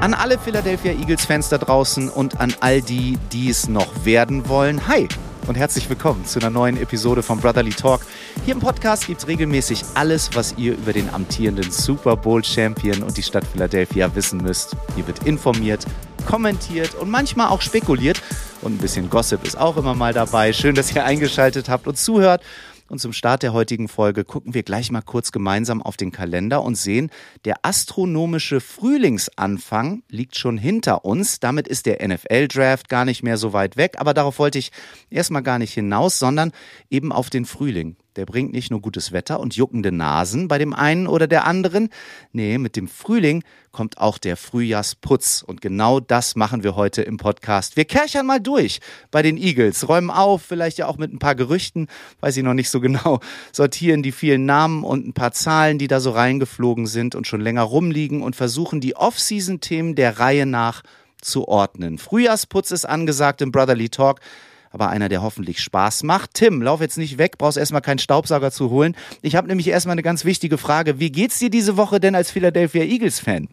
An alle Philadelphia Eagles-Fans da draußen und an all die, die es noch werden wollen. Hi und herzlich willkommen zu einer neuen Episode von Brotherly Talk. Hier im Podcast gibt es regelmäßig alles, was ihr über den amtierenden Super Bowl-Champion und die Stadt Philadelphia wissen müsst. Hier wird informiert, kommentiert und manchmal auch spekuliert. Und ein bisschen Gossip ist auch immer mal dabei. Schön, dass ihr eingeschaltet habt und zuhört. Und zum Start der heutigen Folge gucken wir gleich mal kurz gemeinsam auf den Kalender und sehen, der astronomische Frühlingsanfang liegt schon hinter uns. Damit ist der NFL-Draft gar nicht mehr so weit weg. Aber darauf wollte ich erstmal gar nicht hinaus, sondern eben auf den Frühling. Der bringt nicht nur gutes Wetter und juckende Nasen bei dem einen oder der anderen. Nee, mit dem Frühling kommt auch der Frühjahrsputz. Und genau das machen wir heute im Podcast. Wir kerchern mal durch bei den Eagles, räumen auf, vielleicht ja auch mit ein paar Gerüchten, weiß ich noch nicht so genau, sortieren die vielen Namen und ein paar Zahlen, die da so reingeflogen sind und schon länger rumliegen und versuchen die Off-Season-Themen der Reihe nach zu ordnen. Frühjahrsputz ist angesagt im Brotherly Talk. Aber einer, der hoffentlich Spaß macht. Tim, lauf jetzt nicht weg, brauchst erstmal keinen Staubsauger zu holen. Ich habe nämlich erstmal eine ganz wichtige Frage. Wie geht's dir diese Woche denn als Philadelphia Eagles-Fan?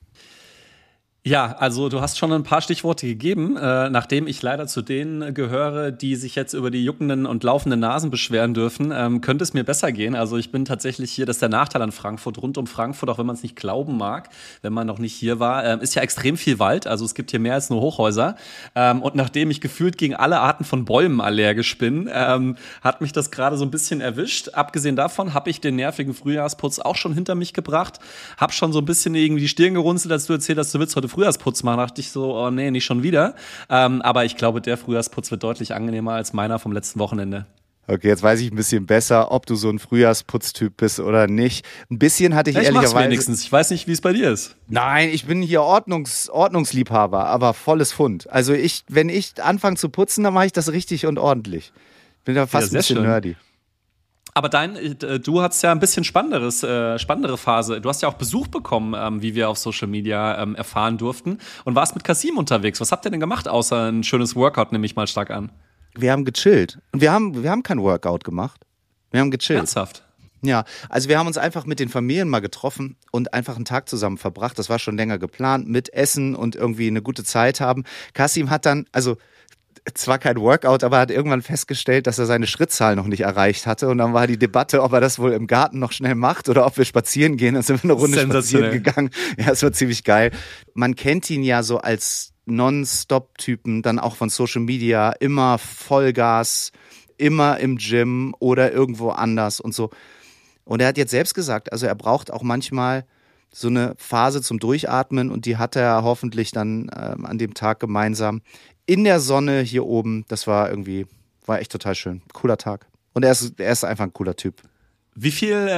Ja, also du hast schon ein paar Stichworte gegeben, nachdem ich leider zu denen gehöre, die sich jetzt über die juckenden und laufenden Nasen beschweren dürfen, könnte es mir besser gehen. Also ich bin tatsächlich hier, das ist der Nachteil an Frankfurt, rund um Frankfurt, auch wenn man es nicht glauben mag, wenn man noch nicht hier war, ist ja extrem viel Wald, also es gibt hier mehr als nur Hochhäuser. Und nachdem ich gefühlt gegen alle Arten von Bäumen allergisch bin, hat mich das gerade so ein bisschen erwischt. Abgesehen davon habe ich den nervigen Frühjahrsputz auch schon hinter mich gebracht, habe schon so ein bisschen irgendwie die Stirn gerunzelt, als du erzählt hast, du willst heute Frühjahrsputz machen, dachte ich so, oh nee, nicht schon wieder. Aber ich glaube, der Frühjahrsputz wird deutlich angenehmer als meiner vom letzten Wochenende. Okay, jetzt weiß ich ein bisschen besser, ob du so ein Frühjahrsputztyp bist oder nicht. Ein bisschen hatte ich ehrlicherweise... Ich mach's wenigstens. Ich weiß nicht, wie es bei dir ist. Nein, ich bin hier Ordnungsliebhaber, aber volles Pfund. Also wenn ich anfange zu putzen, dann mache ich das richtig und ordentlich. Bin da fast ein bisschen nerdy. Aber du hattest ja ein bisschen spannendere Phase. Du hast ja auch Besuch bekommen, wie wir auf Social Media erfahren durften, und warst mit Kasim unterwegs. Was habt ihr denn gemacht, außer ein schönes Workout, nehme ich mal stark an? Wir haben gechillt. Und wir haben kein Workout gemacht. Wir haben gechillt. Ernsthaft? Ja, also wir haben uns einfach mit den Familien mal getroffen und einfach einen Tag zusammen verbracht. Das war schon länger geplant, mit Essen und irgendwie eine gute Zeit haben. Kasim hat dann, also zwar kein Workout, aber hat irgendwann festgestellt, dass er seine Schrittzahl noch nicht erreicht hatte. Und dann war die Debatte, ob er das wohl im Garten noch schnell macht oder ob wir spazieren gehen. Dann sind wir eine Runde spazieren gegangen. Ja, es war ziemlich geil. Man kennt ihn ja so als Non-Stop-Typen, dann auch von Social Media, immer Vollgas, immer im Gym oder irgendwo anders und so. Und er hat jetzt selbst gesagt, also er braucht auch manchmal so eine Phase zum Durchatmen, und die hat er hoffentlich dann an dem Tag gemeinsam in der Sonne hier oben. Das war echt total schön. Cooler Tag. Und er ist einfach ein cooler Typ. Wie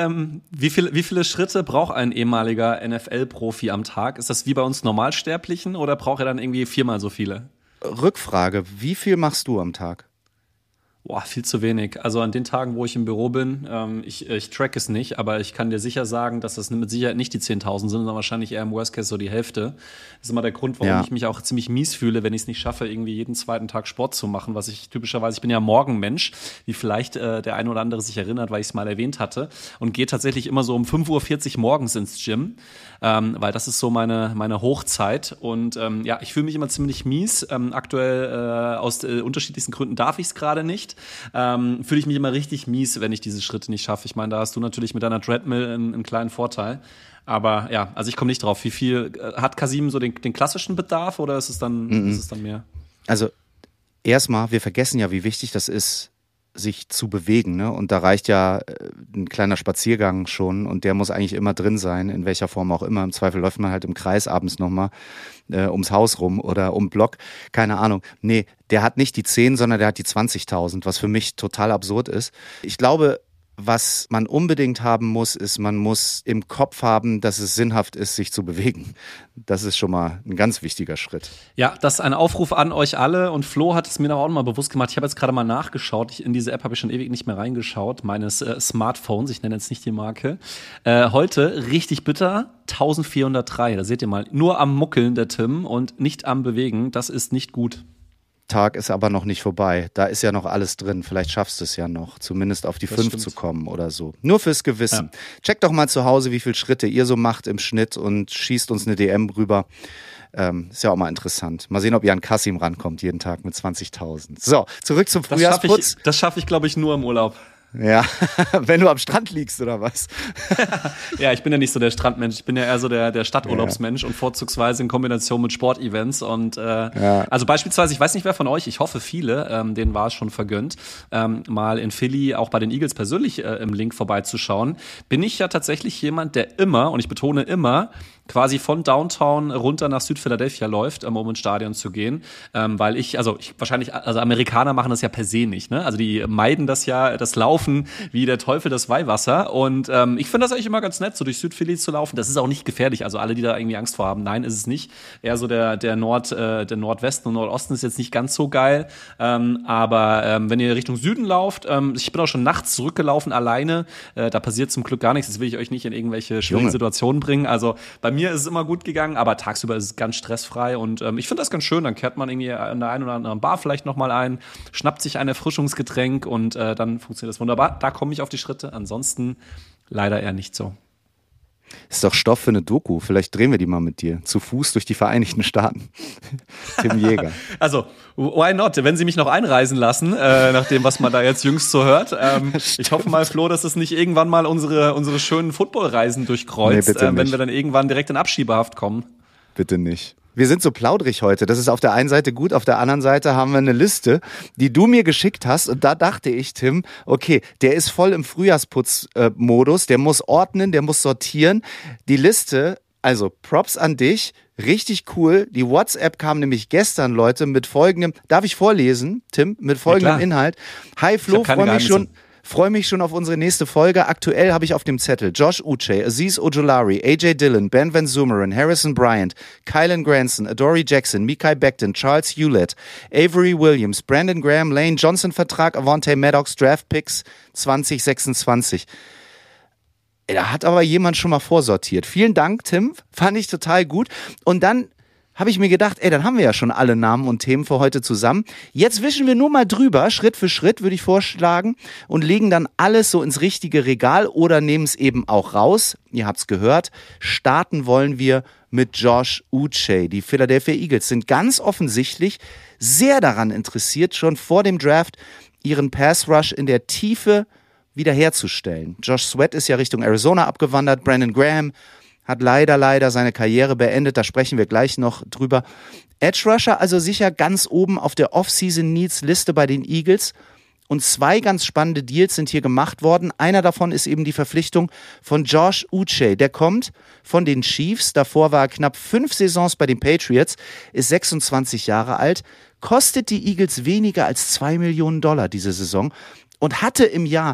viele Schritte braucht ein ehemaliger NFL-Profi am Tag? Ist das wie bei uns Normalsterblichen oder braucht er dann irgendwie 4-mal so viele? Rückfrage, wie viel machst du am Tag? Boah, viel zu wenig. Also an den Tagen, wo ich im Büro bin, ich track es nicht, aber ich kann dir sicher sagen, dass das mit Sicherheit nicht die 10.000 sind, sondern wahrscheinlich eher im Worst Case so die Hälfte. Das ist immer der Grund, warum ich mich auch ziemlich mies fühle, wenn ich es nicht schaffe, irgendwie jeden zweiten Tag Sport zu machen, was ich typischerweise, ich bin ja Morgenmensch, wie vielleicht der eine oder andere sich erinnert, weil ich es mal erwähnt hatte, und gehe tatsächlich immer so um 5:40 Uhr morgens ins Gym, weil das ist so meine Hochzeit, und ich fühle mich immer ziemlich mies. Aktuell aus unterschiedlichsten Gründen darf ich es gerade nicht. Fühle ich mich immer richtig mies, wenn ich diese Schritte nicht schaffe. Ich meine, da hast du natürlich mit deiner Treadmill einen kleinen Vorteil. Aber ja, also ich komme nicht drauf. Wie viel hat Kasim so den klassischen Bedarf, oder ist es dann mehr? Also erstmal, wir vergessen ja, wie wichtig das ist, sich zu bewegen, ne? Und da reicht ja ein kleiner Spaziergang schon, und der muss eigentlich immer drin sein, in welcher Form auch immer. Im Zweifel läuft man halt im Kreis abends nochmal ums Haus rum oder um Block, keine Ahnung. Nee, der hat nicht die 10, sondern der hat die 20.000, was für mich total absurd ist. Ich glaube, was man unbedingt haben muss, ist, man muss im Kopf haben, dass es sinnhaft ist, sich zu bewegen. Das ist schon mal ein ganz wichtiger Schritt. Ja, das ist ein Aufruf an euch alle. Und Flo hat es mir auch noch mal bewusst gemacht. Ich habe jetzt gerade mal nachgeschaut. In diese App habe ich schon ewig nicht mehr reingeschaut. Meines Smartphones, ich nenne jetzt nicht die Marke. Heute richtig bitter, 1403. Da seht ihr mal, nur am Muckeln der Tim und nicht am Bewegen. Das ist nicht gut. Tag ist aber noch nicht vorbei. Da ist ja noch alles drin. Vielleicht schaffst du es ja noch, zumindest auf die 5 zu kommen oder so. Nur fürs Gewissen. Ja. Checkt doch mal zu Hause, wie viele Schritte ihr so macht im Schnitt und schießt uns eine DM rüber. Ist ja auch mal interessant. Mal sehen, ob Jan Kassim rankommt jeden Tag mit 20.000. So, zurück zum Frühjahrsputz. Das schaffe ich, glaube ich, nur im Urlaub. Ja, wenn du am Strand liegst, oder was? Ja, ich bin ja nicht so der Strandmensch. Ich bin ja eher so der Stadturlaubsmensch und vorzugsweise in Kombination mit Sportevents. Und also beispielsweise, ich weiß nicht, wer von euch, ich hoffe viele, denen war es schon vergönnt, mal in Philly auch bei den Eagles persönlich im Link vorbeizuschauen. Bin ich ja tatsächlich jemand, der immer, und ich betone immer, quasi von Downtown runter nach Südphiladelphia läuft, um ins Stadion zu gehen, weil also Amerikaner machen das ja per se nicht, ne? Also die meiden das ja, das Laufen wie der Teufel das Weihwasser und ich finde das eigentlich immer ganz nett, so durch Südphilly zu laufen. Das ist auch nicht gefährlich, also alle, die da irgendwie Angst vor haben, nein, ist es nicht. Eher so der Nordwesten und Nordosten ist jetzt nicht ganz so geil, aber wenn ihr Richtung Süden lauft, ich bin auch schon nachts zurückgelaufen alleine, da passiert zum Glück gar nichts, das will ich euch nicht in irgendwelche schwierigen Situationen bringen, also bei mir ist es immer gut gegangen, aber tagsüber ist es ganz stressfrei und ich finde das ganz schön. Dann kehrt man irgendwie an der einen oder anderen Bar vielleicht nochmal ein, schnappt sich ein Erfrischungsgetränk und dann funktioniert das wunderbar. Da komme ich auf die Schritte, ansonsten leider eher nicht so. Ist doch Stoff für eine Doku. Vielleicht drehen wir die mal mit dir. Zu Fuß durch die Vereinigten Staaten. Tim Jäger. Also, why not? Wenn Sie mich noch einreisen lassen, nach dem, was man da jetzt jüngst so hört. Ich hoffe mal, Flo, dass es nicht irgendwann mal unsere schönen Footballreisen durchkreuzt, wenn wir dann irgendwann direkt in Abschiebehaft kommen. Bitte nicht. Wir sind so plaudrig heute. Das ist auf der einen Seite gut, auf der anderen Seite haben wir eine Liste, die du mir geschickt hast. Und da dachte ich, Tim, okay, der ist voll im Frühjahrsputz-Modus, der muss ordnen, der muss sortieren. Die Liste, also Props an dich, richtig cool. Die WhatsApp kam nämlich gestern, Leute, mit folgendem, darf ich vorlesen, Tim, mit folgendem Inhalt. Hi Flo, freue mich schon auf unsere nächste Folge. Aktuell habe ich auf dem Zettel Josh Uche, Azeez Ojulari, AJ Dillon, Ben Van Zumeren, Harrison Bryant, Kylan Granson, Adoree Jackson, Mekhi Becton, Charles Hewlett, Avery Williams, Brandon Graham, Lane Johnson Vertrag, Avonte Maddox, Draft Picks 2026. Da hat aber jemand schon mal vorsortiert. Vielen Dank, Tim. Fand ich total gut. Und dann habe ich mir gedacht, dann haben wir ja schon alle Namen und Themen für heute zusammen. Jetzt wischen wir nur mal drüber, Schritt für Schritt, würde ich vorschlagen, und legen dann alles so ins richtige Regal oder nehmen es eben auch raus. Ihr habt's gehört. Starten wollen wir mit Josh Uche. Die Philadelphia Eagles sind ganz offensichtlich sehr daran interessiert, schon vor dem Draft ihren Pass Rush in der Tiefe wiederherzustellen. Josh Sweat ist ja Richtung Arizona abgewandert. Brandon Graham hat leider seine Karriere beendet, da sprechen wir gleich noch drüber. Edge Rusher also sicher ganz oben auf der Off-Season-Needs-Liste bei den Eagles. Und 2 ganz spannende Deals sind hier gemacht worden. Einer davon ist eben die Verpflichtung von Josh Uche. Der kommt von den Chiefs. Davor war er knapp 5 Saisons bei den Patriots, ist 26 Jahre alt, kostet die Eagles weniger als $2 Millionen diese Saison. Und hatte im Jahr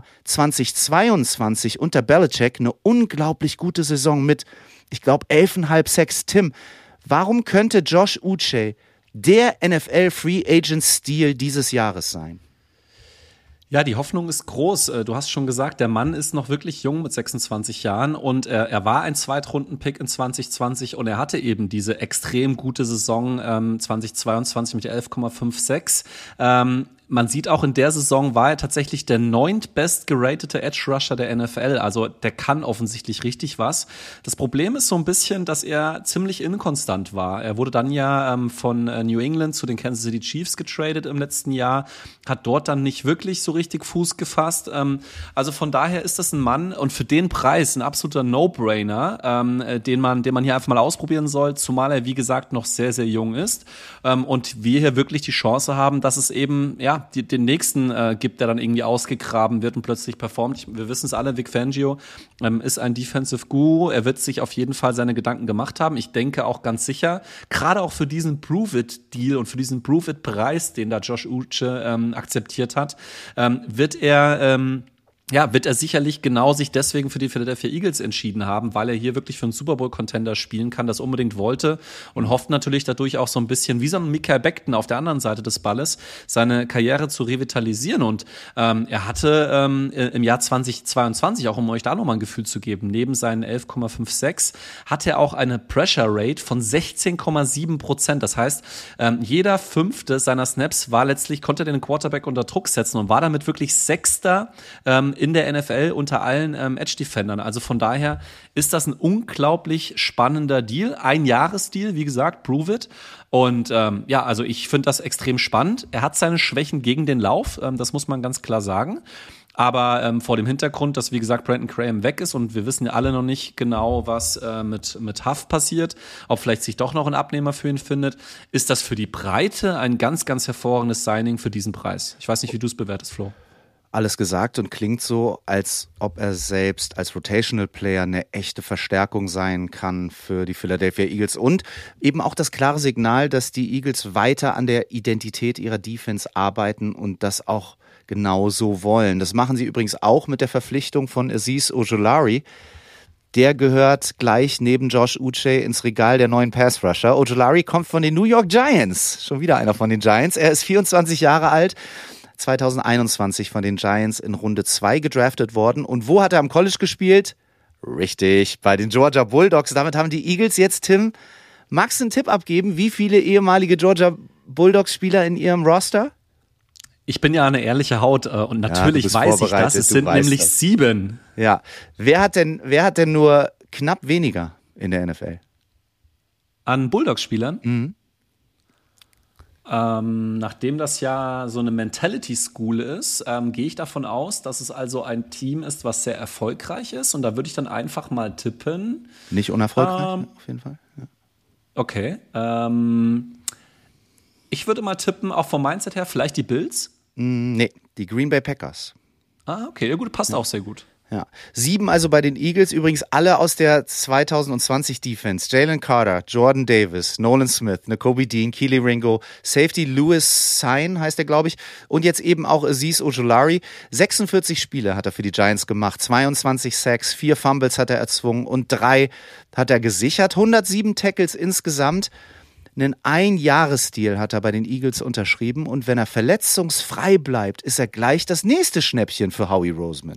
2022 unter Belichick eine unglaublich gute Saison mit, ich glaube, 11,5 Sacks. Tim, warum könnte Josh Uche der NFL-Free-Agent-Stil dieses Jahres sein? Ja, die Hoffnung ist groß. Du hast schon gesagt, der Mann ist noch wirklich jung mit 26 Jahren und er war ein Zweitrunden-Pick in 2020 und er hatte eben diese extrem gute Saison 2022 mit 11,56. Man sieht auch in der Saison war er tatsächlich der 9. best geratete Edge Rusher der NFL. Also der kann offensichtlich richtig was. Das Problem ist so ein bisschen, dass er ziemlich inkonstant war. Er wurde dann ja von New England zu den Kansas City Chiefs getradet im letzten Jahr, hat dort dann nicht wirklich so richtig Fuß gefasst. Also von daher ist das ein Mann und für den Preis ein absoluter No-Brainer, den man hier einfach mal ausprobieren soll, zumal er, wie gesagt, noch sehr, sehr jung ist. Und wir hier wirklich die Chance haben, dass es eben, ja, den nächsten gibt, der dann irgendwie ausgegraben wird und plötzlich performt. Wir wissen es alle, Vic Fangio ist ein Defensive Guru. Er wird sich auf jeden Fall seine Gedanken gemacht haben. Ich denke auch ganz sicher, gerade auch für diesen Prove-It-Deal und für diesen Prove-It-Preis, den da Josh Uche akzeptiert hat, wird er ja, wird er sicherlich genau sich deswegen für die Philadelphia Eagles entschieden haben, weil er hier wirklich für einen Super Bowl-Contender spielen kann, das unbedingt wollte und hofft natürlich dadurch auch so ein bisschen wie so ein Mikael Becton auf der anderen Seite des Balles seine Karriere zu revitalisieren. Und er hatte im Jahr 2022, auch um euch da nochmal ein Gefühl zu geben, neben seinen 11,56 hat er auch eine Pressure Rate von 16,7%. Das heißt, jeder fünfte seiner Snaps konnte den Quarterback unter Druck setzen und war damit wirklich Sechster in der NFL unter allen Edge-Defendern. Also von daher ist das ein unglaublich spannender Deal. Ein-Jahres-Deal, wie gesagt, prove it. Und also ich finde das extrem spannend. Er hat seine Schwächen gegen den Lauf, das muss man ganz klar sagen. Aber vor dem Hintergrund, dass, wie gesagt, Brandon Graham weg ist und wir wissen ja alle noch nicht genau, was mit Huff passiert, ob vielleicht sich doch noch ein Abnehmer für ihn findet, ist das für die Breite ein ganz, ganz hervorragendes Signing für diesen Preis. Ich weiß nicht, wie du es bewertest, Flo. Alles gesagt und klingt so, als ob er selbst als Rotational Player eine echte Verstärkung sein kann für die Philadelphia Eagles und eben auch das klare Signal, dass die Eagles weiter an der Identität ihrer Defense arbeiten und das auch genau so wollen. Das machen sie übrigens auch mit der Verpflichtung von Azeez Ojulari. Der gehört gleich neben Josh Uche ins Regal der neuen Pass-Rusher. Ojulari kommt von den New York Giants. Schon wieder einer von den Giants. Er ist 24 Jahre alt. 2021 von den Giants in Runde 2 gedraftet worden. Und wo hat er am College gespielt? Richtig, bei den Georgia Bulldogs. Damit haben die Eagles jetzt, Tim, magst du einen Tipp abgeben, wie viele ehemalige Georgia Bulldogs-Spieler in ihrem Roster? Ich bin ja eine ehrliche Haut und natürlich weiß ich das. Es sind nämlich 7. Ja, wer hat denn nur knapp weniger in der NFL? An Bulldogs-Spielern? Mhm. Nachdem das ja so eine Mentality School ist, gehe ich davon aus, dass es also ein Team ist, was sehr erfolgreich ist. Und da würde ich dann einfach mal tippen. Nicht unerfolgreich, auf jeden Fall. Ja. Okay. Ich würde mal tippen, auch vom Mindset her, vielleicht die Bills? Nee, die Green Bay Packers. Ah, okay. Ja gut, passt auch sehr gut. Ja. 7 also bei den Eagles, übrigens alle aus der 2020 Defense. Jalen Carter, Jordan Davis, Nolan Smith, Nakobe Dean, Keely Ringo, Safety Louis Sain heißt er, glaube ich, und jetzt eben auch Azeez Ojulari. 46 Spiele hat er für die Giants gemacht, 22 Sacks, 4 Fumbles hat er erzwungen und 3 hat er gesichert, 107 Tackles insgesamt. Einen Ein-Jahres-Deal hat er bei den Eagles unterschrieben und wenn er verletzungsfrei bleibt, ist er gleich das nächste Schnäppchen für Howie Roseman.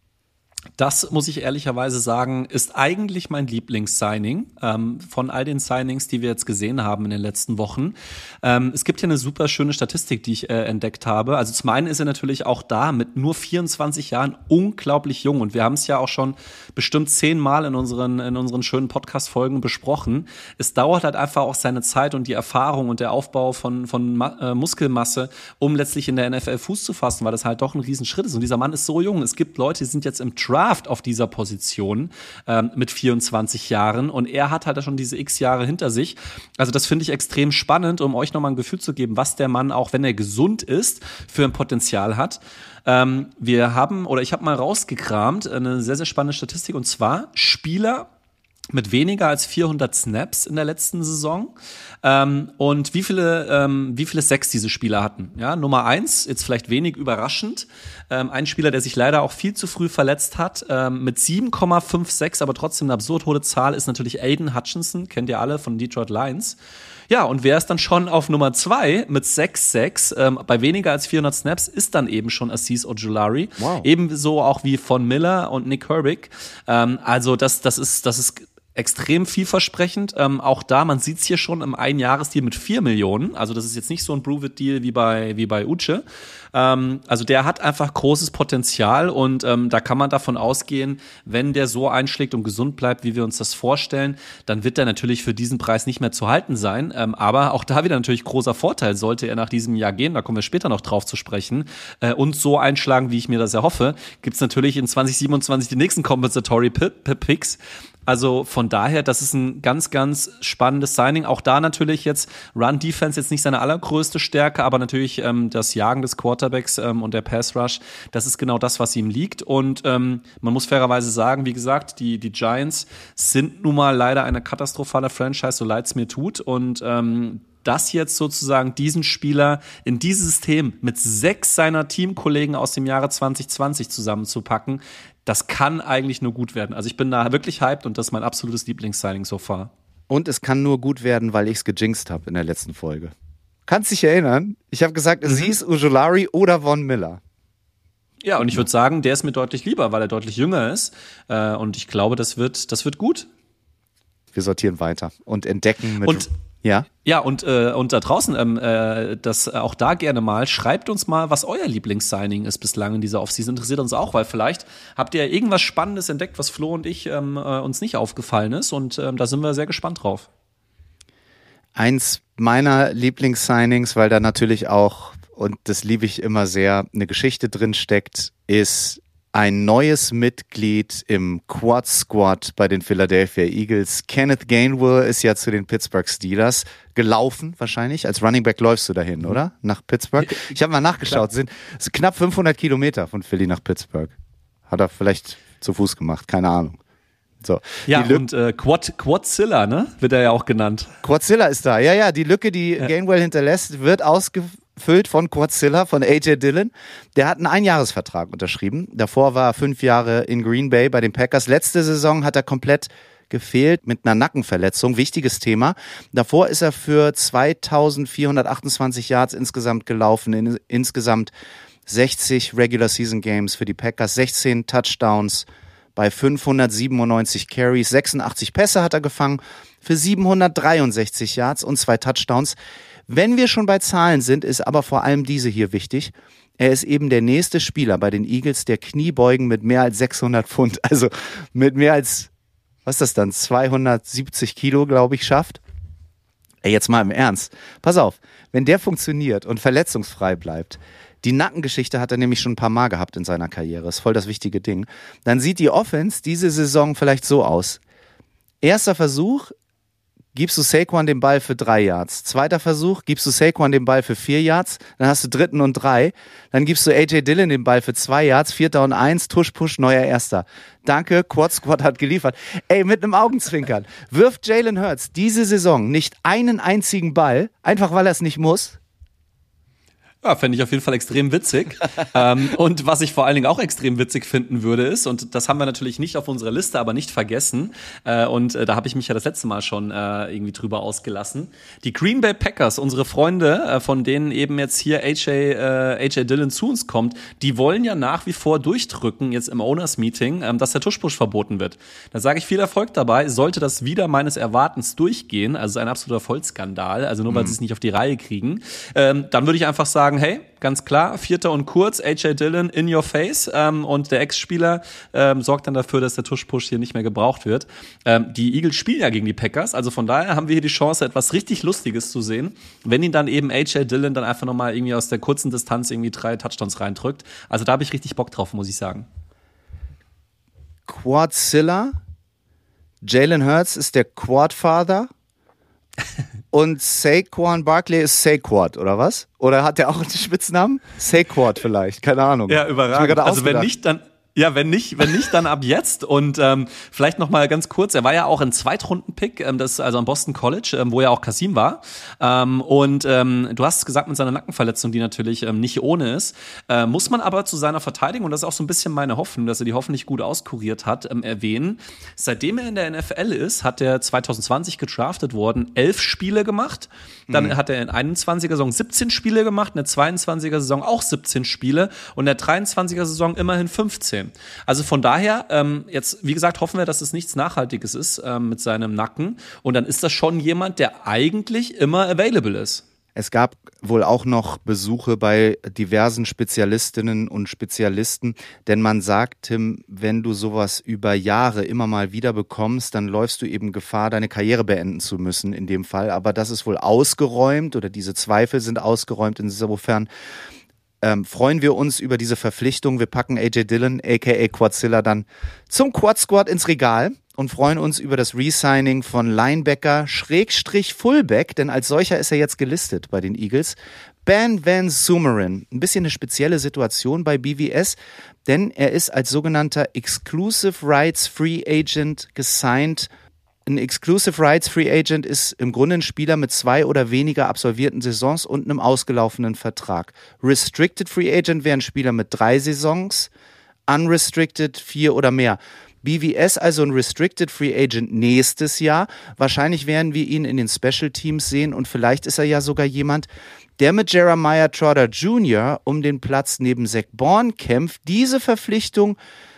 Das, muss ich ehrlicherweise sagen, ist eigentlich mein Lieblings-Signing von all den Signings, die wir jetzt gesehen haben in den letzten Wochen. Es gibt hier eine super schöne Statistik, die ich entdeckt habe. Also zum einen ist er natürlich auch da mit nur 24 Jahren unglaublich jung. Und wir haben es ja auch schon bestimmt 10 Mal in unseren schönen Podcast-Folgen besprochen. Es dauert halt einfach auch seine Zeit und die Erfahrung und der Aufbau von Muskelmasse, um letztlich in der NFL Fuß zu fassen, weil das halt doch ein Riesenschritt ist. Und dieser Mann ist so jung. Es gibt Leute, die sind jetzt im Draft auf dieser Position mit 24 Jahren und er hat halt schon diese x Jahre hinter sich. Also das finde ich extrem spannend, um euch nochmal ein Gefühl zu geben, was der Mann, auch wenn er gesund ist, für ein Potenzial hat. Ich habe mal rausgekramt, eine sehr, sehr spannende Statistik und zwar Spieler mit weniger als 400 Snaps in der letzten Saison und wie viele Sacks diese Spieler hatten. Ja, Nummer 1, jetzt vielleicht wenig überraschend, ein Spieler, der sich leider auch viel zu früh verletzt hat, mit 7,56, aber trotzdem eine absurd hohe Zahl, ist natürlich Aiden Hutchinson, kennt ihr alle von Detroit Lions. Ja, und wer ist dann schon auf Nummer 2 mit 6,6 bei weniger als 400 Snaps, ist dann eben schon Azeez Ojulari. Wow. Ebenso auch wie Von Miller und Nick Herbig. Also das ist extrem vielversprechend. Auch da, man sieht es hier schon im Ein-Jahres-Deal mit 4 Millionen. Also das ist jetzt nicht so ein Prove-It-Deal wie bei Uche. Also der hat einfach großes Potenzial und da kann man davon ausgehen, wenn der so einschlägt und gesund bleibt, wie wir uns das vorstellen, dann wird er natürlich für diesen Preis nicht mehr zu halten sein. Aber auch da wieder natürlich großer Vorteil, sollte er nach diesem Jahr gehen, da kommen wir später noch drauf zu sprechen, und so einschlagen, wie ich mir das erhoffe, gibt's natürlich in 2027 die nächsten Compensatory Picks. Also von daher, das ist ein ganz, ganz spannendes Signing. Auch da natürlich jetzt Run-Defense jetzt nicht seine allergrößte Stärke, aber natürlich das Jagen des Quarterbacks und der Pass-Rush, das ist genau das, was ihm liegt. Und man muss fairerweise sagen, wie gesagt, die Giants sind nun mal leider eine katastrophale Franchise, so leid es mir tut. Und das jetzt sozusagen diesen Spieler in dieses System mit 6 seiner Teamkollegen aus dem Jahre 2020 zusammenzupacken, das kann eigentlich nur gut werden. Also ich bin da wirklich hyped und das ist mein absolutes Lieblingssigning so far. Und es kann nur gut werden, weil ich es gejinxt habe in der letzten Folge. Kannst dich erinnern? Ich habe gesagt, es hieß Ujulari oder Von Miller. Ja, und ich würde sagen, der ist mir deutlich lieber, weil er deutlich jünger ist. Und ich glaube, das wird gut. Wir sortieren weiter und entdecken mit... Und da draußen, das auch da gerne mal, schreibt uns mal, was euer Lieblingssigning ist bislang in dieser Offseason. Interessiert uns auch, weil vielleicht habt ihr ja irgendwas Spannendes entdeckt, was Flo und ich uns nicht aufgefallen ist. Und da sind wir sehr gespannt drauf. Eins meiner Lieblingssignings, weil da natürlich auch, und das liebe ich immer sehr, eine Geschichte drin steckt, ist ein neues Mitglied im Quad Squad bei den Philadelphia Eagles. Kenneth Gainwell ist ja zu den Pittsburgh Steelers gelaufen, wahrscheinlich. Als Running Back läufst du dahin, oder? Nach Pittsburgh. Ich habe mal nachgeschaut, sind knapp 500 Kilometer von Philly nach Pittsburgh. Hat er vielleicht zu Fuß gemacht, keine Ahnung. So. Ja, und Quadzilla, ne? Wird er ja auch genannt. Quadzilla ist da, ja. Die Lücke, die Gainwell hinterlässt, wird ausgefüllt von Quadzilla, von AJ Dillon. Der hat einen Einjahresvertrag unterschrieben. Davor war er 5 Jahre in Green Bay bei den Packers. Letzte Saison hat er komplett gefehlt mit einer Nackenverletzung. Wichtiges Thema. Davor ist er für 2428 Yards insgesamt gelaufen, in insgesamt 60 Regular Season Games für die Packers, 16 Touchdowns bei 597 Carries, 86 Pässe hat er gefangen für 763 Yards und 2 Touchdowns. Wenn wir schon bei Zahlen sind, ist aber vor allem diese hier wichtig. Er ist eben der nächste Spieler bei den Eagles, der Kniebeugen mit mehr als 600 Pfund, also mit mehr als, was ist das dann, 270 Kilo, glaube ich, schafft. Ey, jetzt mal im Ernst. Pass auf, wenn der funktioniert und verletzungsfrei bleibt, die Nackengeschichte hat er nämlich schon ein paar Mal gehabt in seiner Karriere. Ist voll das wichtige Ding. Dann sieht die Offense diese Saison vielleicht so aus. Erster Versuch, gibst du Saquon den Ball für 3 Yards. Zweiter Versuch, gibst du Saquon den Ball für 4 Yards. Dann hast du 3. und 3. Dann gibst du AJ Dillon den Ball für 2 Yards. 4. und 1. Tusch, push, neuer Erster. Danke, Quad Squad hat geliefert. Ey, mit einem Augenzwinkern. Wirft Jalen Hurts diese Saison nicht einen einzigen Ball, einfach weil er es nicht muss? Ja, fände ich auf jeden Fall extrem witzig. Und was ich vor allen Dingen auch extrem witzig finden würde ist, und das haben wir natürlich nicht auf unserer Liste, aber nicht vergessen, und da habe ich mich ja das letzte Mal schon irgendwie drüber ausgelassen, die Green Bay Packers, unsere Freunde, von denen eben jetzt hier AJ Dillon zu uns kommt, die wollen ja nach wie vor durchdrücken, jetzt im Owners Meeting, dass der Tuschpush verboten wird. Da sage ich viel Erfolg dabei, sollte das wieder meines Erwartens durchgehen, also ein absoluter Vollskandal, also nur weil sie es nicht auf die Reihe kriegen, dann würde ich einfach sagen, hey, ganz klar, 4. und kurz, AJ Dillon in your face, und der Ex-Spieler sorgt dann dafür, dass der Tusch-Push hier nicht mehr gebraucht wird. Die Eagles spielen ja gegen die Packers, also von daher haben wir hier die Chance, etwas richtig Lustiges zu sehen, wenn ihn dann eben AJ Dillon dann einfach nochmal irgendwie aus der kurzen Distanz irgendwie 3 Touchdowns reindrückt. Also da habe ich richtig Bock drauf, muss ich sagen. Quadzilla, Jalen Hurts ist der Quadfather und Saquon Barkley ist Saquad, oder was? Oder hat der auch einen Spitznamen? Saquad vielleicht, keine Ahnung. Ja, überragend. Also wenn nicht, dann dann ab jetzt. Und vielleicht noch mal ganz kurz, er war ja auch ein Zweitrunden-Pick, das also am Boston College, wo ja auch Kasim war. Du hast es gesagt, mit seiner Nackenverletzung, die natürlich nicht ohne ist, muss man aber zu seiner Verteidigung, und das ist auch so ein bisschen meine Hoffnung, dass er die hoffentlich gut auskuriert hat, erwähnen. Seitdem er in der NFL ist, hat er 2020 gedraftet worden, 11 Spiele gemacht. Dann hat er in 21er Saison 17 Spiele gemacht, in der 22er Saison auch 17 Spiele und in der 23er Saison immerhin 15. Also von daher, jetzt, wie gesagt, hoffen wir, dass es nichts Nachhaltiges ist mit seinem Nacken. Und dann ist das schon jemand, der eigentlich immer available ist. Es gab wohl auch noch Besuche bei diversen Spezialistinnen und Spezialisten, denn man sagt, Tim, wenn du sowas über Jahre immer mal wieder bekommst, dann läufst du eben Gefahr, deine Karriere beenden zu müssen in dem Fall. Aber das ist wohl ausgeräumt oder diese Zweifel sind ausgeräumt. Insofern freuen wir uns über diese Verpflichtung. Wir packen AJ Dillon, a.k.a. Quadzilla, dann zum Quad Squad ins Regal und freuen uns über das Resigning von Linebacker / Fullback, denn als solcher ist er jetzt gelistet bei den Eagles. Ben Van Sumeren. Ein bisschen eine spezielle Situation bei BVS, denn er ist als sogenannter Exclusive Rights Free Agent gesigned ein Exclusive Rights Free Agent ist im Grunde ein Spieler mit 2 oder weniger absolvierten Saisons und einem ausgelaufenen Vertrag. Restricted Free Agent wäre ein Spieler mit 3 Saisons, Unrestricted 4 oder mehr. BVS also ein Restricted Free Agent nächstes Jahr. Wahrscheinlich werden wir ihn in den Special Teams sehen und vielleicht ist er ja sogar jemand, der mit Jeremiah Trotter Jr. um den Platz neben Zach Bourne kämpft. Diese Verpflichtung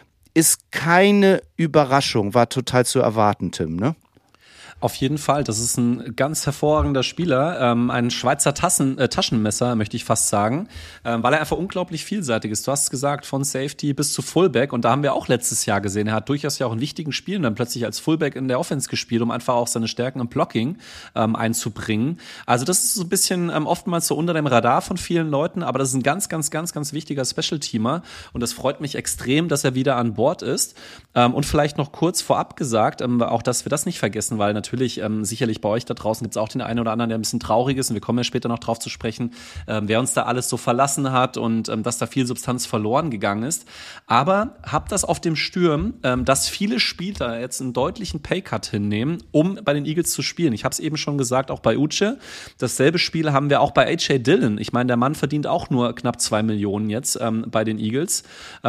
ist keine Überraschung, war total zu erwarten, Tim, ne? Auf jeden Fall, das ist ein ganz hervorragender Spieler, ein Schweizer Taschenmesser, möchte ich fast sagen, weil er einfach unglaublich vielseitig ist. Du hast es gesagt, von Safety bis zu Fullback und da haben wir auch letztes Jahr gesehen, er hat durchaus ja auch in wichtigen Spielen dann plötzlich als Fullback in der Offense gespielt, um einfach auch seine Stärken im Blocking einzubringen. Also das ist so ein bisschen oftmals so unter dem Radar von vielen Leuten, aber das ist ein ganz, ganz, ganz, ganz wichtiger Special-Teamer und das freut mich extrem, dass er wieder an Bord ist. Und vielleicht noch kurz vorab gesagt, auch dass wir das nicht vergessen, weil natürlich sicherlich bei euch da draußen gibt es auch den einen oder anderen, der ein bisschen traurig ist und wir kommen ja später noch drauf zu sprechen, wer uns da alles so verlassen hat und dass da viel Substanz verloren gegangen ist. Aber habt das auf dem Sturm, dass viele Spieler jetzt einen deutlichen Paycut hinnehmen, um bei den Eagles zu spielen. Ich habe es eben schon gesagt, auch bei Uche. Dasselbe Spiel haben wir auch bei AJ Dillon. Ich meine, der Mann verdient auch nur knapp 2 Millionen jetzt bei den Eagles.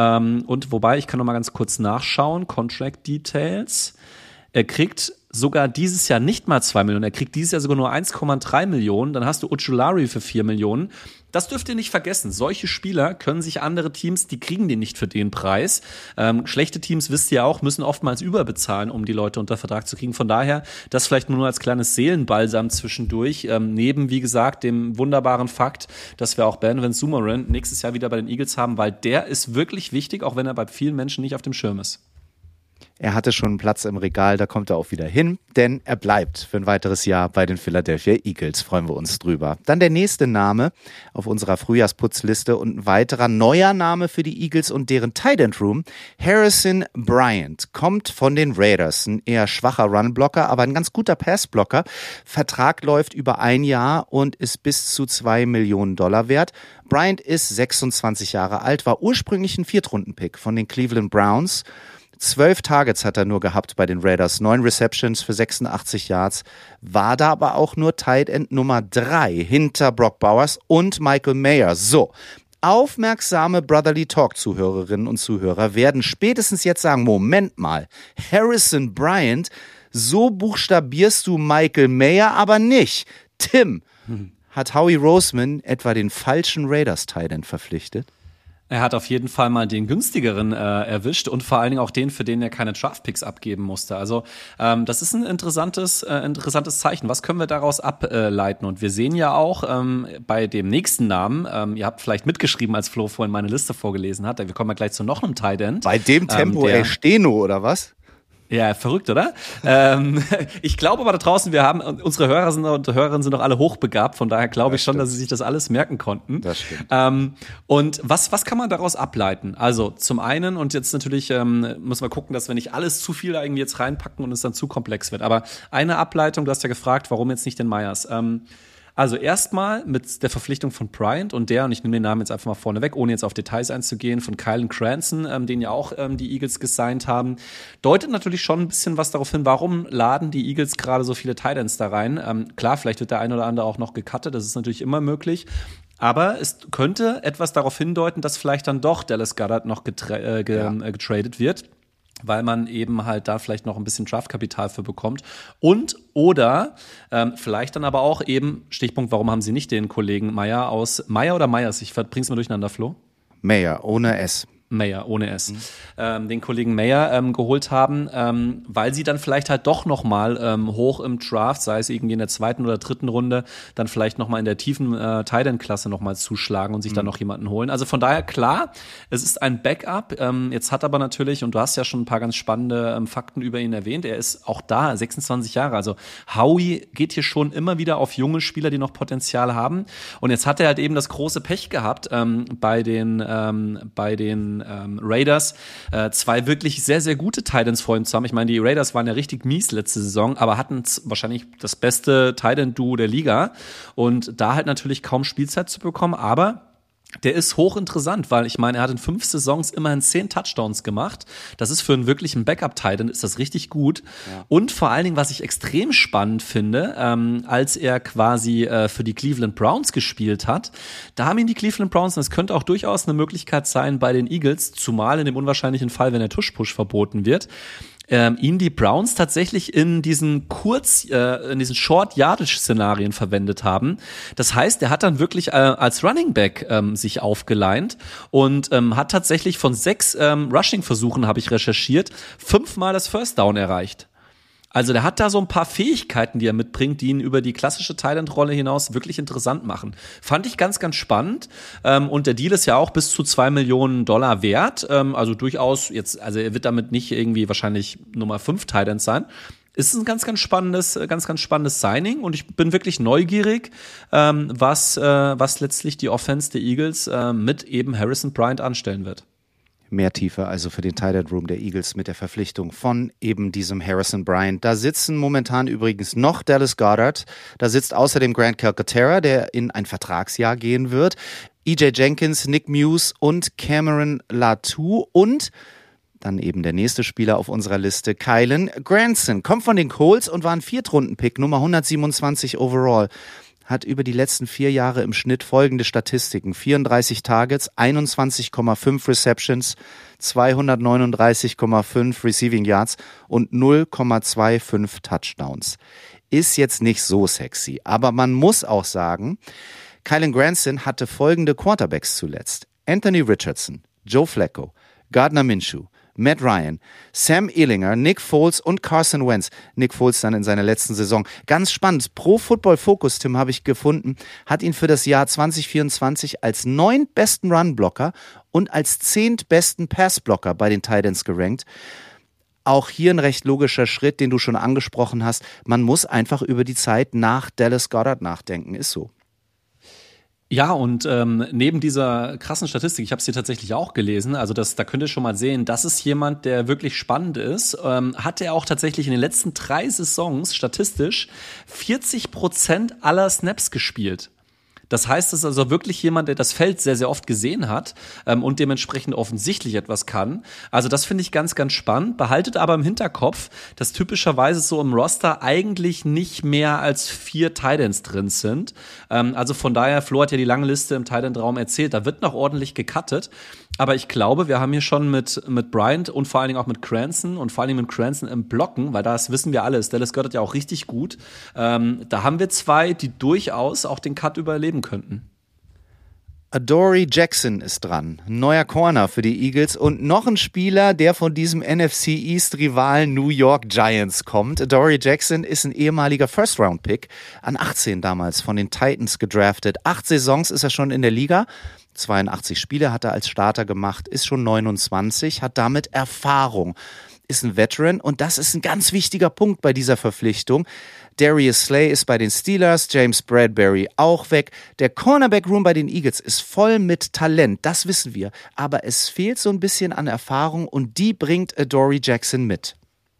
Und wobei, ich kann noch mal ganz kurz nachschauen, Contract Details. Er kriegt sogar dieses Jahr nicht mal 2 Millionen, er kriegt dieses Jahr sogar nur 1,3 Millionen, dann hast du Ojulari für 4 Millionen. Das dürft ihr nicht vergessen. Solche Spieler können sich andere Teams, die kriegen den nicht für den Preis. Schlechte Teams, wisst ihr auch, müssen oftmals überbezahlen, um die Leute unter Vertrag zu kriegen. Von daher, das vielleicht nur als kleines Seelenbalsam zwischendurch. Neben, wie gesagt, dem wunderbaren Fakt, dass wir auch Ben Summerlin nächstes Jahr wieder bei den Eagles haben, weil der ist wirklich wichtig, auch wenn er bei vielen Menschen nicht auf dem Schirm ist. Er hatte schon einen Platz im Regal, da kommt er auch wieder hin, denn er bleibt für ein weiteres Jahr bei den Philadelphia Eagles, freuen wir uns drüber. Dann der nächste Name auf unserer Frühjahrsputzliste und ein weiterer neuer Name für die Eagles und deren Tight End Room. Harrison Bryant kommt von den Raiders, ein eher schwacher Runblocker, aber ein ganz guter Passblocker. Vertrag läuft über 1 Jahr und ist bis zu $2 Millionen wert. Bryant ist 26 Jahre alt, war ursprünglich ein Viertrunden-Pick von den Cleveland Browns. 12 Targets hat er nur gehabt bei den Raiders, 9 Receptions für 86 Yards, war da aber auch nur Tight End Nummer 3 hinter Brock Bowers und Michael Mayer. So, aufmerksame Brotherly Talk-Zuhörerinnen und Zuhörer werden spätestens jetzt sagen, Moment mal, Harrison Bryant, so buchstabierst du Michael Mayer aber nicht. Tim, hat Howie Roseman etwa den falschen Raiders-Tight End verpflichtet? Er hat auf jeden Fall mal den günstigeren erwischt und vor allen Dingen auch den, für den er keine Draft-Picks abgeben musste. Also das ist ein interessantes Zeichen. Was können wir daraus ableiten? Und wir sehen ja auch bei dem nächsten Namen, ihr habt vielleicht mitgeschrieben, als Flo vorhin meine Liste vorgelesen hat, wir kommen ja gleich zu noch einem Tight End. Bei dem Tempo, Steno oder was? Ja, verrückt, oder? Ich glaube aber da draußen, unsere Hörer und Hörerinnen sind doch alle hochbegabt, von daher glaube ich schon, dass sie sich das alles merken konnten. Das stimmt. Und was kann man daraus ableiten? Also zum einen, und jetzt natürlich müssen wir gucken, dass wir nicht alles zu viel da irgendwie jetzt reinpacken und es dann zu komplex wird, aber eine Ableitung, du hast ja gefragt, warum jetzt nicht den Myers? Also erstmal mit der Verpflichtung von Bryant und ich nehme den Namen jetzt einfach mal vorne weg, ohne jetzt auf Details einzugehen, von Kylan Cranston, den ja auch die Eagles gesigned haben, deutet natürlich schon ein bisschen was darauf hin, warum laden die Eagles gerade so viele Tight Ends da rein. Klar, vielleicht wird der ein oder andere auch noch gecuttet, das ist natürlich immer möglich. Aber es könnte etwas darauf hindeuten, dass vielleicht dann doch Dallas Goedert noch getradet wird, weil man eben halt da vielleicht noch ein bisschen Draftkapital für bekommt. Oder vielleicht dann aber auch eben, Stichpunkt, warum haben sie nicht den Kollegen Meyer oder Meyers? Ich bring's mal durcheinander, Flo. Meyer, ohne S. Mayer, ohne S, den Kollegen Mayer geholt haben, weil sie dann vielleicht halt doch nochmal hoch im Draft, sei es irgendwie in der 2. oder 3. Runde, dann vielleicht nochmal in der tiefen Tight End Klasse nochmal zuschlagen und sich dann noch jemanden holen. Also von daher, klar, es ist ein Backup. Jetzt hat aber natürlich, und du hast ja schon ein paar ganz spannende Fakten über ihn erwähnt, er ist auch da, 26 Jahre. Also Howie geht hier schon immer wieder auf junge Spieler, die noch Potenzial haben. Und jetzt hat er halt eben das große Pech gehabt bei den Raiders, 2 wirklich sehr, sehr gute Tight Ends vor ihm zu haben. Ich meine, die Raiders waren ja richtig mies letzte Saison, aber hatten wahrscheinlich das beste Tight End Duo der Liga und da halt natürlich kaum Spielzeit zu bekommen, aber Der ist hochinteressant, weil ich meine, er hat in 5 Saisons immerhin 10 Touchdowns gemacht. Das ist für einen wirklichen Backup-Titan, ist das richtig gut. Ja. Und vor allen Dingen, was ich extrem spannend finde, als er quasi für die Cleveland Browns gespielt hat, da haben ihn die Cleveland Browns, und es könnte auch durchaus eine Möglichkeit sein bei den Eagles, zumal in dem unwahrscheinlichen Fall, wenn der Tush-Push verboten wird, ihn die Browns tatsächlich in diesen in diesen Short-Yardage-Szenarien verwendet haben. Das heißt, er hat dann wirklich als Running Back sich aufgeleint und hat tatsächlich von 6 Rushing-Versuchen, habe ich recherchiert, 5-mal das First Down erreicht. Also der hat da so ein paar Fähigkeiten, die er mitbringt, die ihn über die klassische Tight-End-Rolle hinaus wirklich interessant machen. Fand ich ganz, ganz spannend. Und der Deal ist ja auch bis zu $2 Millionen wert. Also durchaus jetzt, also er wird damit nicht irgendwie wahrscheinlich Nummer 5 Tight-End sein. Ist ein ganz, ganz spannendes Signing. Und ich bin wirklich neugierig, was letztlich die Offense der Eagles mit eben Harrison Bryant anstellen wird. Mehr Tiefe also für den Tight End Room der Eagles mit der Verpflichtung von eben diesem Harrison Bryant. Da sitzen momentan übrigens noch Dallas Goedert. Da sitzt außerdem Grant Calcaterra, der in ein Vertragsjahr gehen wird. E.J. Jenkins, Nick Muse und Cameron Latu und dann eben der nächste Spieler auf unserer Liste, Kylen Granson. Kommt von den Colts und war ein Viertrunden-Pick, Nummer 127 overall. Hat über die letzten 4 Jahre im Schnitt folgende Statistiken: 34 Targets, 21,5 Receptions, 239,5 Receiving Yards und 0,25 Touchdowns. Ist jetzt nicht so sexy, aber man muss auch sagen, Kylen Granson hatte folgende Quarterbacks zuletzt: Anthony Richardson, Joe Flacco, Gardner Minshew, Matt Ryan, Sam Ehlinger, Nick Foles und Carson Wentz. Nick Foles dann in seiner letzten Saison. Ganz spannend. Pro Football Focus, Tim, habe ich gefunden, hat ihn für das Jahr 2024 als 9. besten Runblocker und als 10. besten Passblocker bei den Titans gerankt. Auch hier ein recht logischer Schritt, den du schon angesprochen hast. Man muss einfach über die Zeit nach Dallas Goedert nachdenken. Ist so. Ja, und neben dieser krassen Statistik, ich habe es hier tatsächlich auch gelesen, also da könnt ihr schon mal sehen, das ist jemand, der wirklich spannend ist, hat er auch tatsächlich in den letzten 3 Saisons statistisch 40% aller Snaps gespielt. Das heißt, es ist also wirklich jemand, der das Feld sehr, sehr oft gesehen hat und dementsprechend offensichtlich etwas kann. Also das finde ich ganz, ganz spannend. Behaltet aber im Hinterkopf, dass typischerweise so im Roster eigentlich nicht mehr als 4 Tight Ends drin sind. Also von daher, Flo hat ja die lange Liste im Tight End-Raum erzählt, da wird noch ordentlich gecuttet. Aber ich glaube, wir haben hier schon mit Bryant und vor allen Dingen auch mit Granson und vor allen Dingen mit Granson im Blocken, weil das wissen wir alle, Dallas Goedert ja auch richtig gut. Da haben wir 2, die durchaus auch den Cut überleben könnten. Adoree Jackson ist dran. Neuer Corner für die Eagles und noch ein Spieler, der von diesem NFC East-Rivalen New York Giants kommt. Adoree Jackson ist ein ehemaliger First-Round-Pick, an 18 damals von den Titans gedraftet. 8 Saisons ist er schon in der Liga. 82 Spiele hat er als Starter gemacht, ist schon 29, hat damit Erfahrung, ist ein Veteran und das ist ein ganz wichtiger Punkt bei dieser Verpflichtung. Darius Slay ist bei den Steelers, James Bradbury auch weg. Der Cornerback-Room bei den Eagles ist voll mit Talent, das wissen wir, aber es fehlt so ein bisschen an Erfahrung und die bringt Adoree Jackson mit.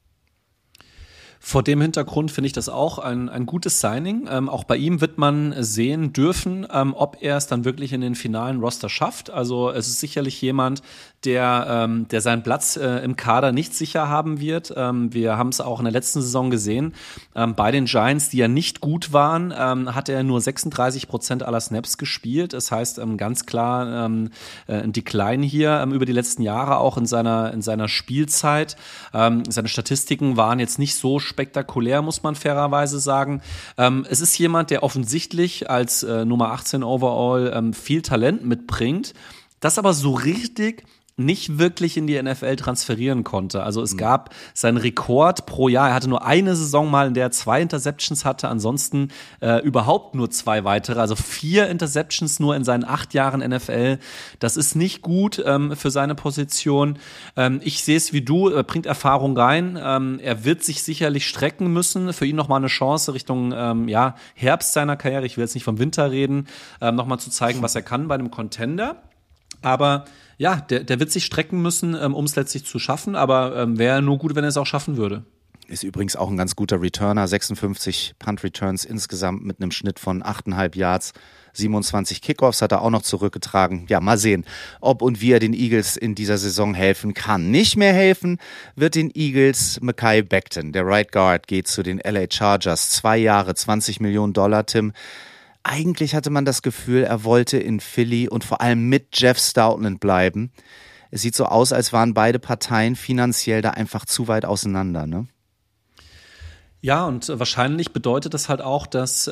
Vor dem Hintergrund finde ich das auch ein gutes Signing. Auch bei ihm wird man sehen dürfen, ob er es dann wirklich in den finalen Roster schafft. Also es ist sicherlich jemand, der seinen Platz im Kader nicht sicher haben wird. Wir haben es auch in der letzten Saison gesehen. Bei den Giants, die ja nicht gut waren, hat er nur 36% aller Snaps gespielt. Das heißt ganz klar ein Decline hier über die letzten Jahre, auch in seiner Spielzeit. Seine Statistiken waren jetzt nicht so spektakulär, muss man fairerweise sagen. Es ist jemand, der offensichtlich als Nummer 18 overall viel Talent mitbringt, das aber so richtig nicht wirklich in die NFL transferieren konnte. Also es gab seinen Rekord pro Jahr. Er hatte nur eine Saison mal, in der er 2 Interceptions hatte, ansonsten überhaupt nur 2 weitere. Also 4 Interceptions nur in seinen 8 Jahren NFL. Das ist nicht gut für seine Position. Ich sehe es wie du, er bringt Erfahrung rein. Er wird sich sicherlich strecken müssen. Für ihn nochmal eine Chance Richtung Herbst seiner Karriere. Ich will jetzt nicht vom Winter reden, nochmal zu zeigen, was er kann bei einem Contender. Aber ja, der wird sich strecken müssen, um es letztlich zu schaffen, aber wäre nur gut, wenn er es auch schaffen würde. Ist übrigens auch ein ganz guter Returner, 56 Punt-Returns insgesamt mit einem Schnitt von 8,5 Yards, 27 Kickoffs hat er auch noch zurückgetragen. Ja, mal sehen, ob und wie er den Eagles in dieser Saison helfen kann. Nicht mehr helfen wird den Eagles Mekhi Becton. Der Right Guard geht zu den LA Chargers. 2 Jahre, $20 Millionen, Tim. Eigentlich hatte man das Gefühl, er wollte in Philly und vor allem mit Jeff Stoutland bleiben. Es sieht so aus, als waren beide Parteien finanziell da einfach zu weit auseinander, ne? Ja, und wahrscheinlich bedeutet das halt auch, dass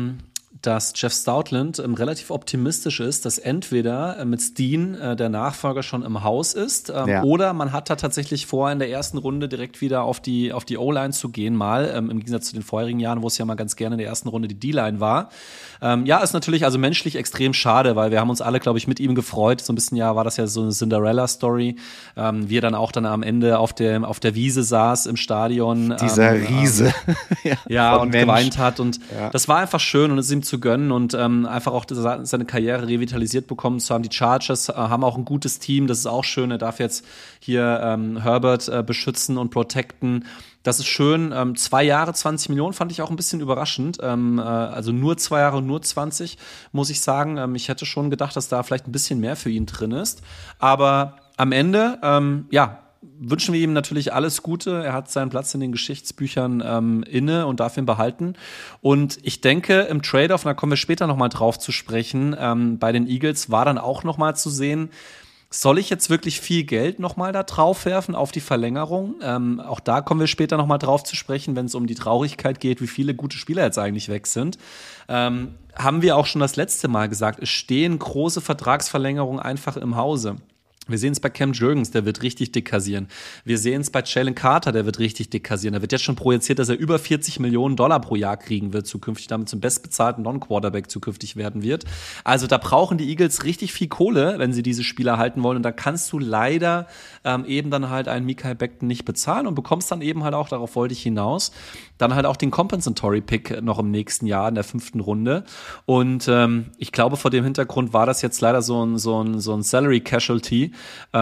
Jeff Stoutland relativ optimistisch ist, dass entweder mit Steen der Nachfolger schon im Haus ist oder man hat da tatsächlich vor, in der ersten Runde direkt wieder auf die O-Line zu gehen, mal im Gegensatz zu den vorherigen Jahren, wo es ja mal ganz gerne in der ersten Runde die D-Line war. Ist natürlich also menschlich extrem schade, weil wir haben uns alle, glaube ich, mit ihm gefreut. So ein bisschen war das ja so eine Cinderella-Story, wie er dann auch am Ende auf der Wiese saß im Stadion. Dieser Riese. Und Mensch geweint hat und das war einfach schön und es ist ihm zu gönnen und einfach auch seine Karriere revitalisiert bekommen zu haben. Die Chargers haben auch ein gutes Team, das ist auch schön. Er darf jetzt hier Herbert beschützen und protecten. Das ist schön. 2 Jahre, 20 Millionen fand ich auch ein bisschen überraschend. Also nur 2 Jahre, nur 20, muss ich sagen. Ich hätte schon gedacht, dass da vielleicht ein bisschen mehr für ihn drin ist. Aber am Ende, wünschen wir ihm natürlich alles Gute. Er hat seinen Platz in den Geschichtsbüchern inne und darf ihn behalten. Und ich denke, im Trade-off, und da kommen wir später nochmal drauf zu sprechen, bei den Eagles war dann auch nochmal zu sehen, soll ich jetzt wirklich viel Geld nochmal da drauf werfen auf die Verlängerung? Auch da kommen wir später nochmal drauf zu sprechen, wenn es um die Traurigkeit geht, wie viele gute Spieler jetzt eigentlich weg sind. Haben wir auch schon das letzte Mal gesagt, es stehen große Vertragsverlängerungen einfach im Hause. Wir sehen es bei Cam Jurgens, der wird richtig dick kassieren. Wir sehen es bei Jalen Carter, der wird richtig dick kassieren. Da wird jetzt schon projiziert, dass er über $40 Millionen pro Jahr kriegen wird zukünftig, damit zum bestbezahlten Non-Quarterback zukünftig werden wird. Also da brauchen die Eagles richtig viel Kohle, wenn sie diese Spieler halten wollen. Und da kannst du leider eben dann halt einen Mekhi Becton nicht bezahlen und bekommst dann eben halt auch, darauf wollte ich hinaus, dann halt auch den Compensatory Pick noch im nächsten Jahr in der 5. Runde. Und ich glaube, vor dem Hintergrund war das jetzt leider so ein Salary Casualty,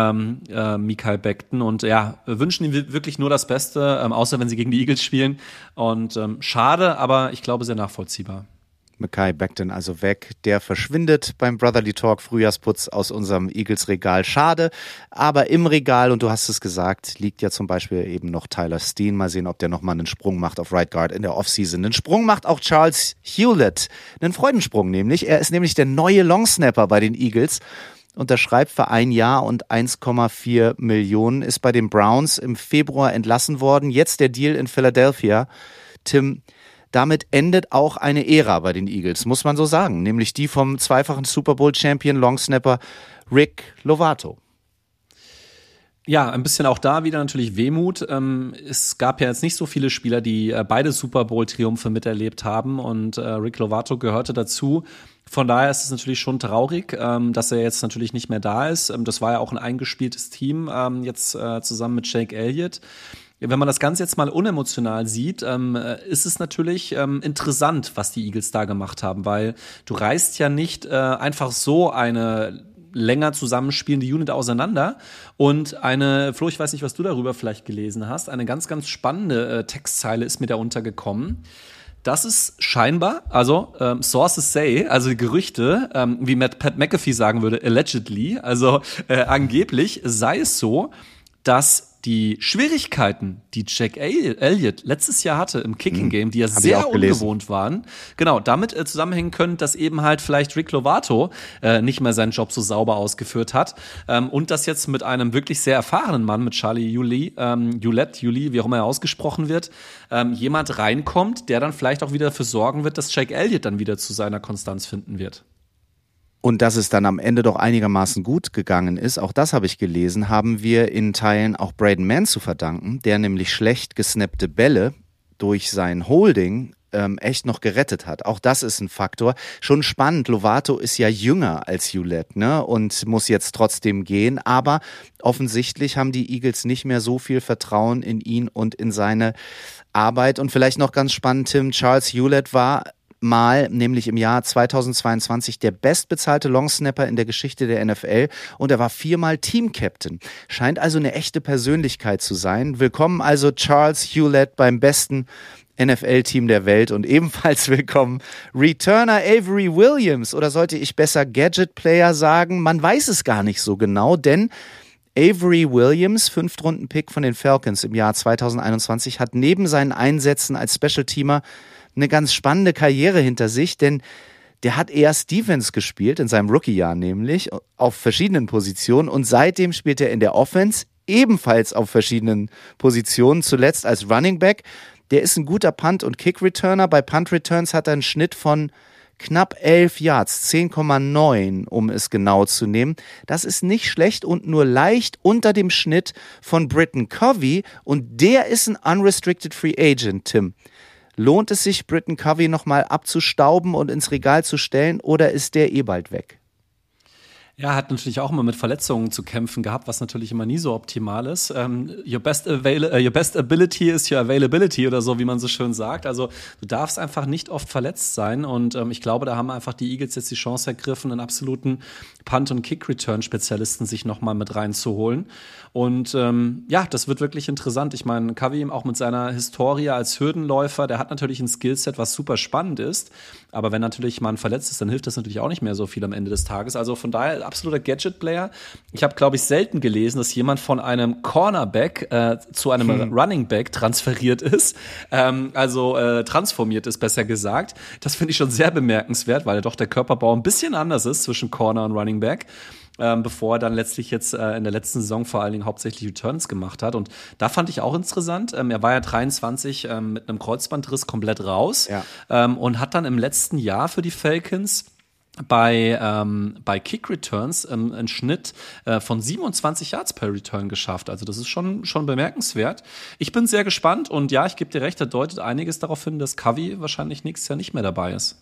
Mekhi Becton. Und wir wünschen ihm wirklich nur das Beste, außer wenn sie gegen die Eagles spielen. Und schade, aber ich glaube sehr nachvollziehbar. Mekhi Becton also weg, der verschwindet beim Brotherly Talk Frühjahrsputz aus unserem Eagles-Regal. Schade, aber im Regal, und du hast es gesagt, liegt ja zum Beispiel eben noch Tyler Steen. Mal sehen, ob der nochmal einen Sprung macht auf Right Guard in der Offseason. Einen Sprung macht auch Charles Hewlett, einen Freudensprung nämlich. Er ist nämlich der neue Longsnapper bei den Eagles. Unterschreibt für 1 Jahr und 1,4 Millionen, ist bei den Browns im Februar entlassen worden. Jetzt der Deal in Philadelphia. Tim, damit endet auch eine Ära bei den Eagles, muss man so sagen, nämlich die vom zweifachen Super Bowl-Champion Longsnapper Rick Lovato. Ja, ein bisschen auch da wieder natürlich Wehmut. Es gab ja jetzt nicht so viele Spieler, die beide Super Bowl-Triumphe miterlebt haben und Rick Lovato gehörte dazu. Von daher ist es natürlich schon traurig, dass er jetzt natürlich nicht mehr da ist. Das war ja auch ein eingespieltes Team, jetzt zusammen mit Jake Elliott. Wenn man das Ganze jetzt mal unemotional sieht, ist es natürlich interessant, was die Eagles da gemacht haben, weil du reißt ja nicht einfach so eine länger zusammenspielende Unit auseinander und Flo, ich weiß nicht, was du darüber vielleicht gelesen hast, eine ganz, ganz spannende Textzeile ist mir da untergekommen. Das ist scheinbar, also Sources say, also Gerüchte, wie Pat McAfee sagen würde, allegedly, also angeblich sei es so, dass die Schwierigkeiten, die Jake Elliott letztes Jahr hatte im Kicking-Game, die ja sehr ungewohnt waren, genau, damit zusammenhängen können, dass eben halt vielleicht Rick Lovato nicht mehr seinen Job so sauber ausgeführt hat und das jetzt mit einem wirklich sehr erfahrenen Mann, mit Charlie Yuli, wie auch immer er ausgesprochen wird, jemand reinkommt, der dann vielleicht auch wieder dafür sorgen wird, dass Jake Elliott dann wieder zu seiner Konstanz finden wird. Und dass es dann am Ende doch einigermaßen gut gegangen ist, auch das habe ich gelesen, haben wir in Teilen auch Braden Mann zu verdanken, der nämlich schlecht gesnappte Bälle durch sein Holding echt noch gerettet hat. Auch das ist ein Faktor. Schon spannend, Lovato ist ja jünger als Hewlett, ne? Und muss jetzt trotzdem gehen, aber offensichtlich haben die Eagles nicht mehr so viel Vertrauen in ihn und in seine Arbeit. Und vielleicht noch ganz spannend, Tim, Charles Hewlett war Mal, nämlich im Jahr 2022, der bestbezahlte Longsnapper in der Geschichte der NFL und er war 4-mal Team-Captain. Scheint also eine echte Persönlichkeit zu sein. Willkommen also Charles Hewlett beim besten NFL-Team der Welt und ebenfalls willkommen Returner Avery Williams, oder sollte ich besser Gadget-Player sagen? Man weiß es gar nicht so genau, denn Avery Williams, 5-Runden-Pick von den Falcons im Jahr 2021, hat neben seinen Einsätzen als Special-Teamer eine ganz spannende Karriere hinter sich, denn der hat erst Defense gespielt, in seinem Rookie-Jahr nämlich, auf verschiedenen Positionen und seitdem spielt er in der Offense, ebenfalls auf verschiedenen Positionen, zuletzt als Running Back. Der ist ein guter Punt- und Kick-Returner. Bei Punt-Returns hat er einen Schnitt von knapp 11 Yards, 10,9, um es genau zu nehmen. Das ist nicht schlecht und nur leicht unter dem Schnitt von Britton Covey und der ist ein Unrestricted Free Agent, Tim. Lohnt es sich, Britton Covey nochmal abzustauben und ins Regal zu stellen oder ist der bald weg? Ja, hat natürlich auch immer mit Verletzungen zu kämpfen gehabt, was natürlich immer nie so optimal ist. Your best ability is your availability oder so, wie man so schön sagt. Also du darfst einfach nicht oft verletzt sein und ich glaube, da haben einfach die Eagles jetzt die Chance ergriffen, einen absoluten Punt- und Kick-Return-Spezialisten sich nochmal mit reinzuholen. Und ja, das wird wirklich interessant. Ich meine, Covey auch mit seiner Historie als Hürdenläufer, der hat natürlich ein Skillset, was super spannend ist. Aber wenn natürlich mal ein verletzt ist, dann hilft das natürlich auch nicht mehr so viel am Ende des Tages. Also von daher absoluter Gadget-Player. Ich habe, glaube ich, selten gelesen, dass jemand von einem Cornerback zu einem Running Back transferiert ist. Transformiert ist, besser gesagt. Das finde ich schon sehr bemerkenswert, weil doch der Körperbau ein bisschen anders ist zwischen Corner und Running Back. Bevor er dann letztlich jetzt in der letzten Saison vor allen Dingen hauptsächlich Returns gemacht hat. Und da fand ich auch interessant, er war ja 23 mit einem Kreuzbandriss komplett raus und hat dann im letzten Jahr für die Falcons bei Kick Returns einen Schnitt von 27 Yards per Return geschafft. Also das ist schon bemerkenswert. Ich bin sehr gespannt und ja, ich gebe dir recht, da deutet einiges darauf hin, dass Covey wahrscheinlich nächstes Jahr nicht mehr dabei ist.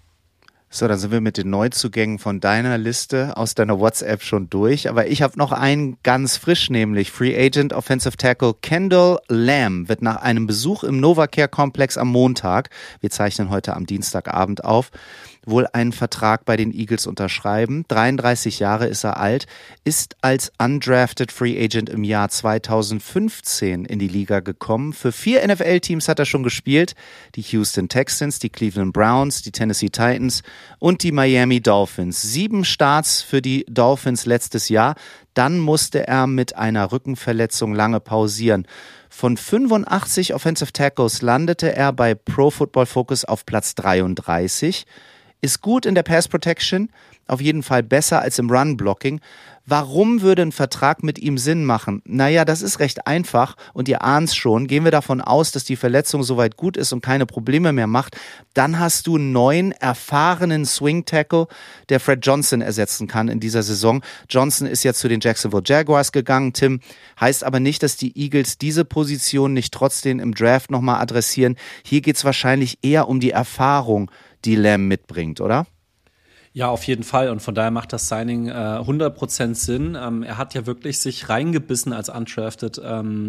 So, dann sind wir mit den Neuzugängen von deiner Liste aus deiner WhatsApp schon durch. Aber ich habe noch einen ganz frisch, nämlich Free Agent Offensive Tackle Kendall Lamb wird nach einem Besuch im Novacare-Komplex am Montag, wir zeichnen heute am Dienstagabend auf, wohl einen Vertrag bei den Eagles unterschreiben. 33 Jahre ist er alt, ist als undrafted Free Agent im Jahr 2015 in die Liga gekommen. Für 4 NFL-Teams hat er schon gespielt. Die Houston Texans, die Cleveland Browns, die Tennessee Titans und die Miami Dolphins. 7 Starts für die Dolphins letztes Jahr. Dann musste er mit einer Rückenverletzung lange pausieren. Von 85 Offensive Tackles landete er bei Pro Football Focus auf Platz 33. Ist gut in der Pass Protection, auf jeden Fall besser als im Run Blocking. Warum würde ein Vertrag mit ihm Sinn machen? Naja, das ist recht einfach und ihr ahnt's schon. Gehen wir davon aus, dass die Verletzung soweit gut ist und keine Probleme mehr macht. Dann hast du einen neuen, erfahrenen Swing Tackle, der Fred Johnson ersetzen kann in dieser Saison. Johnson ist jetzt zu den Jacksonville Jaguars gegangen, Tim. Heißt aber nicht, dass die Eagles diese Position nicht trotzdem im Draft nochmal adressieren. Hier geht's wahrscheinlich eher um die Erfahrung, die Lamb mitbringt, oder? Ja, auf jeden Fall. Und von daher macht das Signing 100% Sinn. Er hat ja wirklich sich reingebissen als undrafted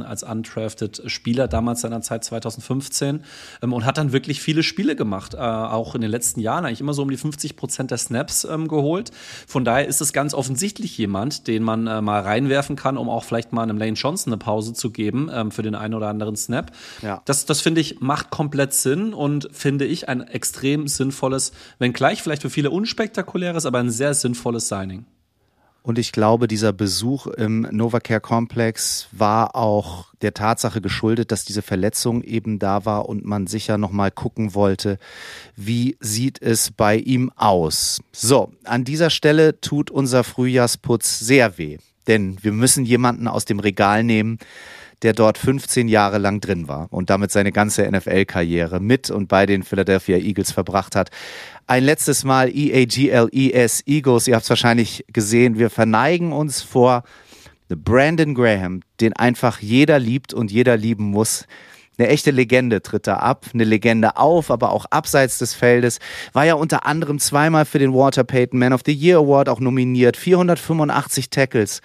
Spieler damals seiner Zeit 2015 und hat dann wirklich viele Spiele gemacht. Auch in den letzten Jahren eigentlich immer so um die 50% der Snaps geholt. Von daher ist es ganz offensichtlich jemand, den man mal reinwerfen kann, um auch vielleicht mal einem Lane Johnson eine Pause zu geben für den einen oder anderen Snap. Ja. Das finde ich, macht komplett Sinn und finde ich ein extrem sinnvolles, wenngleich vielleicht für viele unspektakuläres, aber ein sehr sinnvolles Signing. Und ich glaube, dieser Besuch im Novacare-Komplex war auch der Tatsache geschuldet, dass diese Verletzung eben da war und man sicher nochmal gucken wollte, wie sieht es bei ihm aus. So, an dieser Stelle tut unser Frühjahrsputz sehr weh, denn wir müssen jemanden aus dem Regal nehmen, der dort 15 Jahre lang drin war und damit seine ganze NFL-Karriere mit und bei den Philadelphia Eagles verbracht hat. Ein letztes Mal EAGLES Eagles, ihr habt es wahrscheinlich gesehen, wir verneigen uns vor Brandon Graham, den einfach jeder liebt und jeder lieben muss. Eine echte Legende tritt da ab, eine Legende auf, aber auch abseits des Feldes. War ja unter anderem zweimal für den Walter Payton Man of the Year Award auch nominiert, 485 Tackles,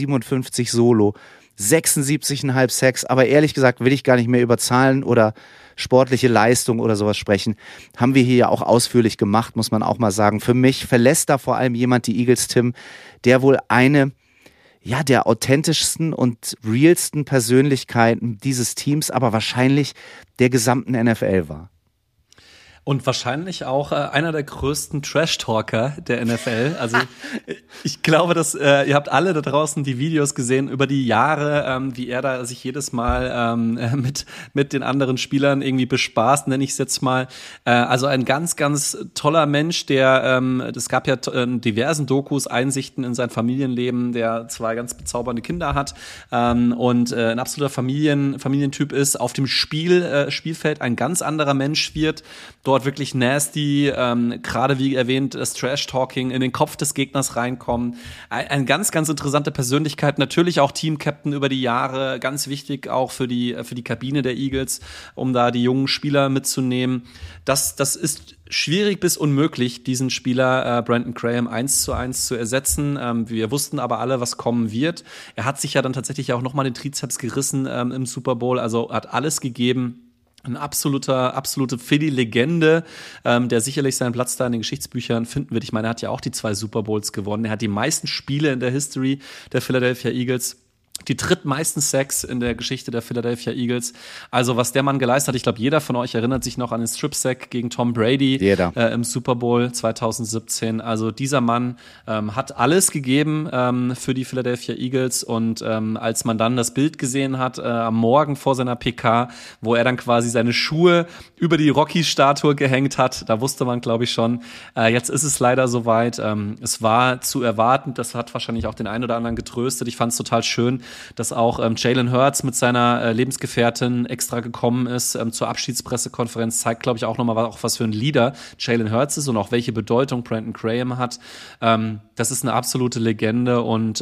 357 Solo, 76,5 Sacks, aber ehrlich gesagt will ich gar nicht mehr über Zahlen oder sportliche Leistung oder sowas sprechen, haben wir hier ja auch ausführlich gemacht, muss man auch mal sagen. Für mich verlässt da vor allem jemand die Eagles, Tim, der wohl eine der authentischsten und realsten Persönlichkeiten dieses Teams, aber wahrscheinlich der gesamten NFL war. Und wahrscheinlich auch einer der größten Trash-Talker der NFL. Also ich glaube, dass ihr habt alle da draußen die Videos gesehen über die Jahre, wie er da sich jedes Mal mit den anderen Spielern irgendwie bespaßt, nenne ich es jetzt mal. Also ein ganz, ganz toller Mensch, der, es gab ja diversen Dokus, Einsichten in sein Familienleben, der 2 ganz bezaubernde Kinder hat und ein absoluter Familientyp ist, auf dem Spielfeld ein ganz anderer Mensch wird, dort wirklich nasty, gerade wie erwähnt, das Trash-Talking in den Kopf des Gegners reinkommen. Eine ganz, ganz interessante Persönlichkeit, natürlich auch Team-Captain über die Jahre, ganz wichtig auch für die Kabine der Eagles, um da die jungen Spieler mitzunehmen. Das ist schwierig bis unmöglich, diesen Spieler Brandon Graham 1:1 zu ersetzen. Wir wussten aber alle, was kommen wird. Er hat sich ja dann tatsächlich auch nochmal den Trizeps gerissen im Super Bowl, also hat alles gegeben. Ein absolute Philly-Legende, der sicherlich seinen Platz da in den Geschichtsbüchern finden wird. Ich meine, er hat ja auch die 2 Super Bowls gewonnen. Er hat die meisten Spiele in der History der Philadelphia Eagles. Die drittmeisten Sacks in der Geschichte der Philadelphia Eagles. Also was der Mann geleistet hat, ich glaube, jeder von euch erinnert sich noch an den Strip-Sack gegen Tom Brady im Super Bowl 2017. Also dieser Mann hat alles gegeben für die Philadelphia Eagles. Und als man dann das Bild gesehen hat am Morgen vor seiner PK, wo er dann quasi seine Schuhe über die Rocky-Statue gehängt hat, da wusste man, glaube ich, schon, jetzt ist es leider soweit. Es war zu erwarten, das hat wahrscheinlich auch den einen oder anderen getröstet. Ich fand es total schön, dass auch Jalen Hurts mit seiner Lebensgefährtin extra gekommen ist zur Abschiedspressekonferenz. Zeigt, glaube ich, auch nochmal auch was für ein Leader Jalen Hurts ist und auch welche Bedeutung Brandon Graham hat. Das ist eine absolute Legende und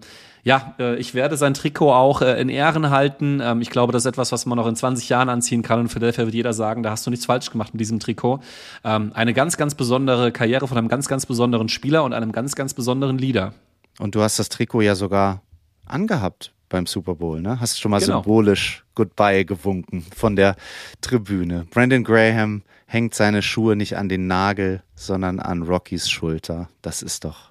ich werde sein Trikot auch in Ehren halten. Ich glaube, das ist etwas, was man noch in 20 Jahren anziehen kann. Und für Philadelphia wird jeder sagen, da hast du nichts falsch gemacht mit diesem Trikot. Eine ganz, ganz besondere Karriere von einem ganz, ganz besonderen Spieler und einem ganz, ganz besonderen Leader. Und du hast das Trikot ja sogar angehabt beim Super Bowl, ne? Hast schon mal symbolisch Goodbye gewunken von der Tribüne. Brandon Graham hängt seine Schuhe nicht an den Nagel, sondern an Rockys Schulter. Das ist doch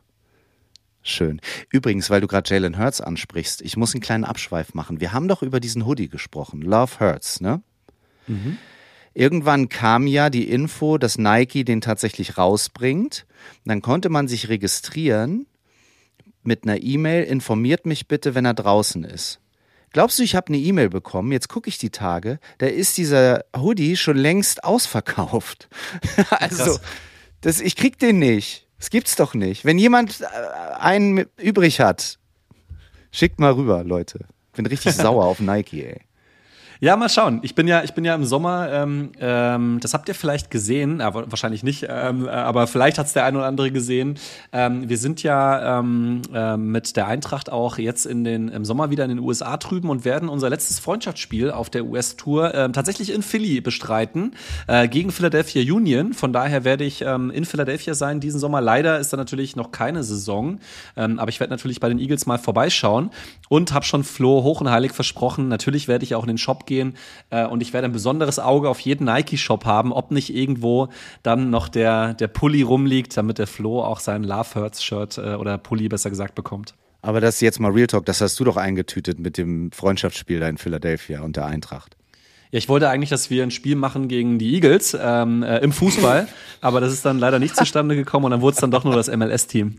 schön. Übrigens, weil du gerade Jalen Hurts ansprichst, ich muss einen kleinen Abschweif machen. Wir haben doch über diesen Hoodie gesprochen, Love Hurts, ne? Mhm. Irgendwann kam ja die Info, dass Nike den tatsächlich rausbringt. Dann konnte man sich registrieren mit einer E-Mail, informiert mich bitte, wenn er draußen ist. Glaubst du, ich habe eine E-Mail bekommen, jetzt gucke ich die Tage, da ist dieser Hoodie schon längst ausverkauft. Also, ich krieg den nicht. Das gibt's doch nicht. Wenn jemand einen übrig hat, schickt mal rüber, Leute. Bin richtig sauer auf Nike, ey. Ja, mal schauen. Ich bin ja im Sommer, das habt ihr vielleicht gesehen, aber wahrscheinlich nicht, aber vielleicht hat's der ein oder andere gesehen. Wir sind ja mit der Eintracht auch jetzt im Sommer wieder in den USA drüben und werden unser letztes Freundschaftsspiel auf der US-Tour tatsächlich in Philly bestreiten, gegen Philadelphia Union. Von daher werde ich in Philadelphia sein diesen Sommer. Leider ist da natürlich noch keine Saison, aber ich werde natürlich bei den Eagles mal vorbeischauen und habe schon Flo hoch und heilig versprochen, natürlich werde ich auch in den Shop gehen und ich werde ein besonderes Auge auf jeden Nike-Shop haben, ob nicht irgendwo dann noch der Pulli rumliegt, damit der Flo auch sein Love Hurts-Shirt oder Pulli besser gesagt bekommt. Aber das ist jetzt mal Real Talk, das hast du doch eingetütet mit dem Freundschaftsspiel da in Philadelphia und der Eintracht. Ja, ich wollte eigentlich, dass wir ein Spiel machen gegen die Eagles im Fußball, aber das ist dann leider nicht zustande gekommen und dann wurde es dann doch nur das MLS-Team.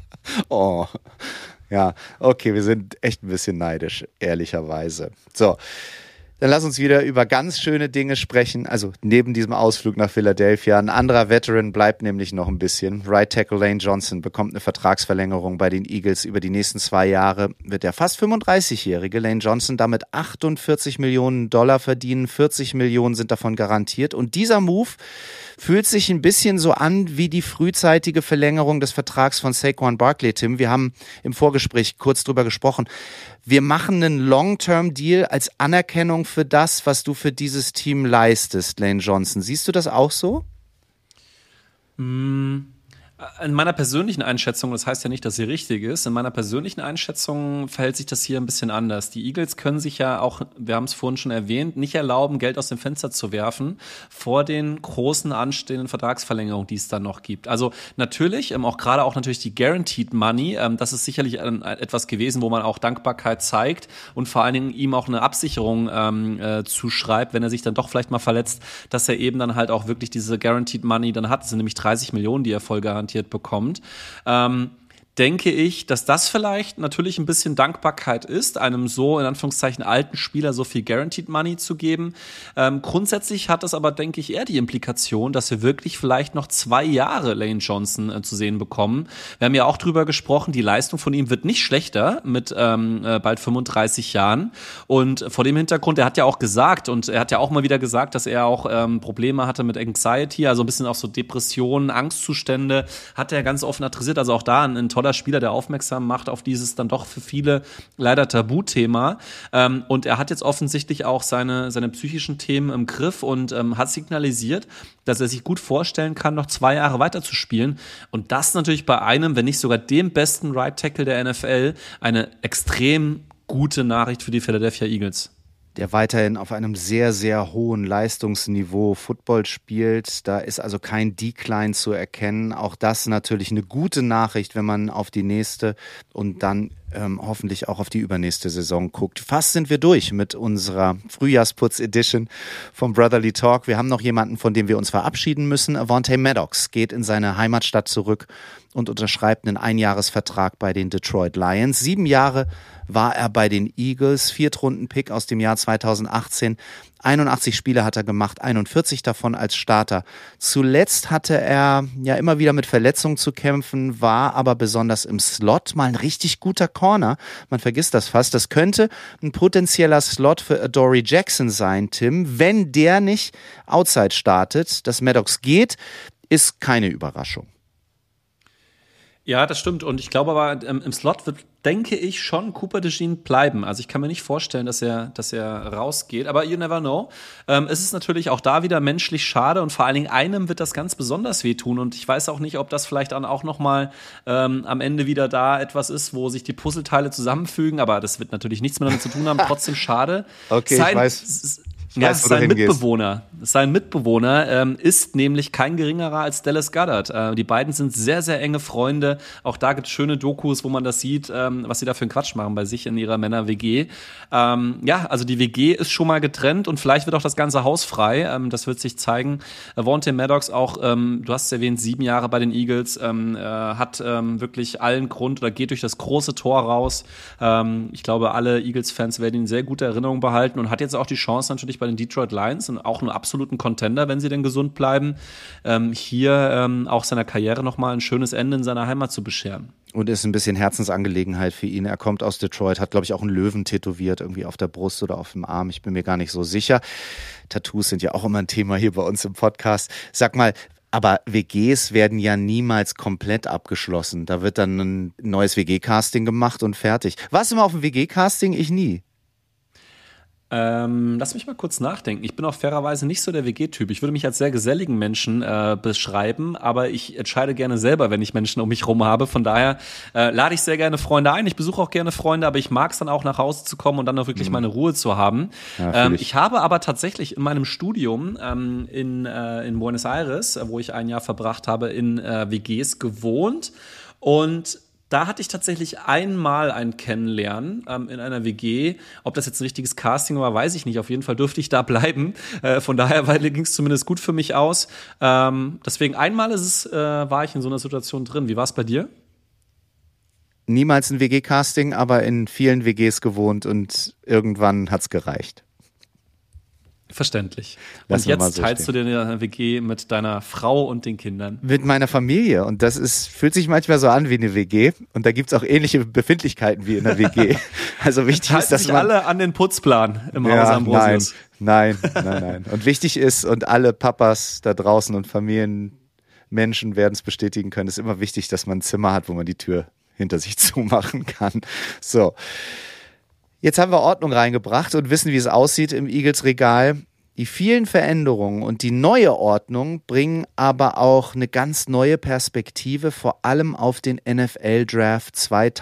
Oh, ja, okay, wir sind echt ein bisschen neidisch, ehrlicherweise. So, dann lass uns wieder über ganz schöne Dinge sprechen. Also neben diesem Ausflug nach Philadelphia. Ein anderer Veteran bleibt nämlich noch ein bisschen. Right Tackle Lane Johnson bekommt eine Vertragsverlängerung bei den Eagles. Über die nächsten 2 Jahre wird der fast 35-jährige Lane Johnson damit $48 Millionen verdienen. 40 Millionen sind davon garantiert. Und dieser Move fühlt sich ein bisschen so an wie die frühzeitige Verlängerung des Vertrags von Saquon Barkley, Tim. Wir haben im Vorgespräch kurz drüber gesprochen. Wir machen einen Long-Term-Deal als Anerkennung für das, was du für dieses Team leistest, Lane Johnson. Siehst du das auch so? in meiner persönlichen Einschätzung, das heißt ja nicht, dass sie richtig ist, in meiner persönlichen Einschätzung verhält sich das hier ein bisschen anders. Die Eagles können sich ja auch, wir haben es vorhin schon erwähnt, nicht erlauben, Geld aus dem Fenster zu werfen vor den großen anstehenden Vertragsverlängerungen, die es dann noch gibt. Also natürlich, auch gerade auch natürlich die Guaranteed Money, das ist sicherlich etwas gewesen, wo man auch Dankbarkeit zeigt und vor allen Dingen ihm auch eine Absicherung zuschreibt, wenn er sich dann doch vielleicht mal verletzt, dass er eben dann halt auch wirklich diese Guaranteed Money dann hat. Das sind nämlich 30 Millionen, die er voll garantiert bekommt. Denke ich, dass das vielleicht natürlich ein bisschen Dankbarkeit ist, einem so in Anführungszeichen alten Spieler so viel Guaranteed Money zu geben. Grundsätzlich hat das aber, denke ich, eher die Implikation, dass wir wirklich vielleicht noch 2 Jahre Lane Johnson zu sehen bekommen. Wir haben ja auch drüber gesprochen, die Leistung von ihm wird nicht schlechter mit bald 35 Jahren. Und vor dem Hintergrund, er hat ja auch gesagt und er hat ja auch mal wieder gesagt, dass er auch Probleme hatte mit Anxiety, also ein bisschen auch so Depressionen, Angstzustände, hat er ganz offen adressiert. Also auch da ein toller Spieler, der aufmerksam macht auf dieses dann doch für viele leider Tabuthema. Und er hat jetzt offensichtlich auch seine psychischen Themen im Griff und hat signalisiert, dass er sich gut vorstellen kann, noch 2 Jahre weiter zu spielen. Und das natürlich bei einem, wenn nicht sogar dem besten Right Tackle der NFL, eine extrem gute Nachricht für die Philadelphia Eagles. Der weiterhin auf einem sehr, sehr hohen Leistungsniveau Football spielt. Da ist also kein Decline zu erkennen. Auch das natürlich eine gute Nachricht, wenn man auf die nächste und dann hoffentlich auch auf die übernächste Saison guckt. Fast sind wir durch mit unserer Frühjahrsputz-Edition vom Brotherly Talk. Wir haben noch jemanden, von dem wir uns verabschieden müssen. Avonte Maddox geht in seine Heimatstadt zurück und unterschreibt einen Einjahresvertrag bei den Detroit Lions. 7 Jahre war er bei den Eagles, 4th-Runden-Pick aus dem Jahr 2018. 81 Spiele hat er gemacht, 41 davon als Starter. Zuletzt hatte er ja immer wieder mit Verletzungen zu kämpfen, war aber besonders im Slot mal ein richtig guter Corner. Man vergisst das fast. Das könnte ein potenzieller Slot für Adoree Jackson sein, Tim. Wenn der nicht outside startet, dass Maddox geht, ist keine Überraschung. Ja, das stimmt. Und ich glaube aber, im Slot wird, denke ich, schon Cooper DeJean bleiben. Also ich kann mir nicht vorstellen, dass er rausgeht. Aber you never know. Es ist natürlich auch da wieder menschlich schade und vor allen Dingen einem wird das ganz besonders wehtun. Und ich weiß auch nicht, ob das vielleicht dann auch noch mal am Ende wieder da etwas ist, wo sich die Puzzleteile zusammenfügen. Aber das wird natürlich nichts miteinander zu tun haben. Trotzdem schade. Okay, ich weiß. Ja, sein Mitbewohner ist nämlich kein geringerer als Dallas Goedert. Die beiden sind sehr, sehr enge Freunde. Auch da gibt es schöne Dokus, wo man das sieht, was sie da für einen Quatsch machen bei sich in ihrer Männer-WG. Ja, also die WG ist schon mal getrennt und vielleicht wird auch das ganze Haus frei. Das wird sich zeigen. Avonte Maddox auch, du hast es erwähnt, 7 Jahre bei den Eagles, hat wirklich allen Grund oder geht durch das große Tor raus. Ich glaube, alle Eagles-Fans werden ihn in sehr gute Erinnerung behalten und hat jetzt auch die Chance natürlich bei den Detroit Lions und auch einen absoluten Contender, wenn sie denn gesund bleiben, hier auch seiner Karriere nochmal ein schönes Ende in seiner Heimat zu bescheren. Und ist ein bisschen Herzensangelegenheit für ihn. Er kommt aus Detroit, hat, glaube ich, auch einen Löwen tätowiert, irgendwie auf der Brust oder auf dem Arm. Ich bin mir gar nicht so sicher. Tattoos sind ja auch immer ein Thema hier bei uns im Podcast. Sag mal, aber WGs werden ja niemals komplett abgeschlossen. Da wird dann ein neues WG-Casting gemacht und fertig. Warst du mal auf dem WG-Casting? Ich nie. Lass mich mal kurz nachdenken. Ich bin auch fairerweise nicht so der WG-Typ. Ich würde mich als sehr geselligen Menschen beschreiben, aber ich entscheide gerne selber, wenn ich Menschen um mich rum habe. Von daher lade ich sehr gerne Freunde ein. Ich besuche auch gerne Freunde, aber ich mag es dann auch, nach Hause zu kommen und dann auch wirklich meine Ruhe zu haben. Ja, ich habe aber tatsächlich in meinem Studium in Buenos Aires, wo ich ein Jahr verbracht habe, in WGs gewohnt und da hatte ich tatsächlich einmal ein Kennenlernen in einer WG. Ob das jetzt ein richtiges Casting war, weiß ich nicht. Auf jeden Fall dürfte ich da bleiben. Von daher ging es zumindest gut für mich aus. Deswegen einmal war ich in so einer Situation drin. Wie war es bei dir? Niemals ein WG-Casting, aber in vielen WGs gewohnt und irgendwann hat's gereicht. Verständlich. Und jetzt teilst du den WG mit deiner Frau und den Kindern? Mit meiner Familie. Und das fühlt sich manchmal so an wie eine WG. Und da gibt's auch ähnliche Befindlichkeiten wie in der WG. Also wichtig ist, dass sich alle an den Putzplan im Haus Ambrosius. Nein. Und wichtig ist, und alle Papas da draußen und Familienmenschen werden es bestätigen können, ist immer wichtig, dass man ein Zimmer hat, wo man die Tür hinter sich zumachen kann. So. Jetzt haben wir Ordnung reingebracht und wissen, wie es aussieht im Eagles-Regal. Die vielen Veränderungen und die neue Ordnung bringen aber auch eine ganz neue Perspektive, vor allem auf den NFL-Draft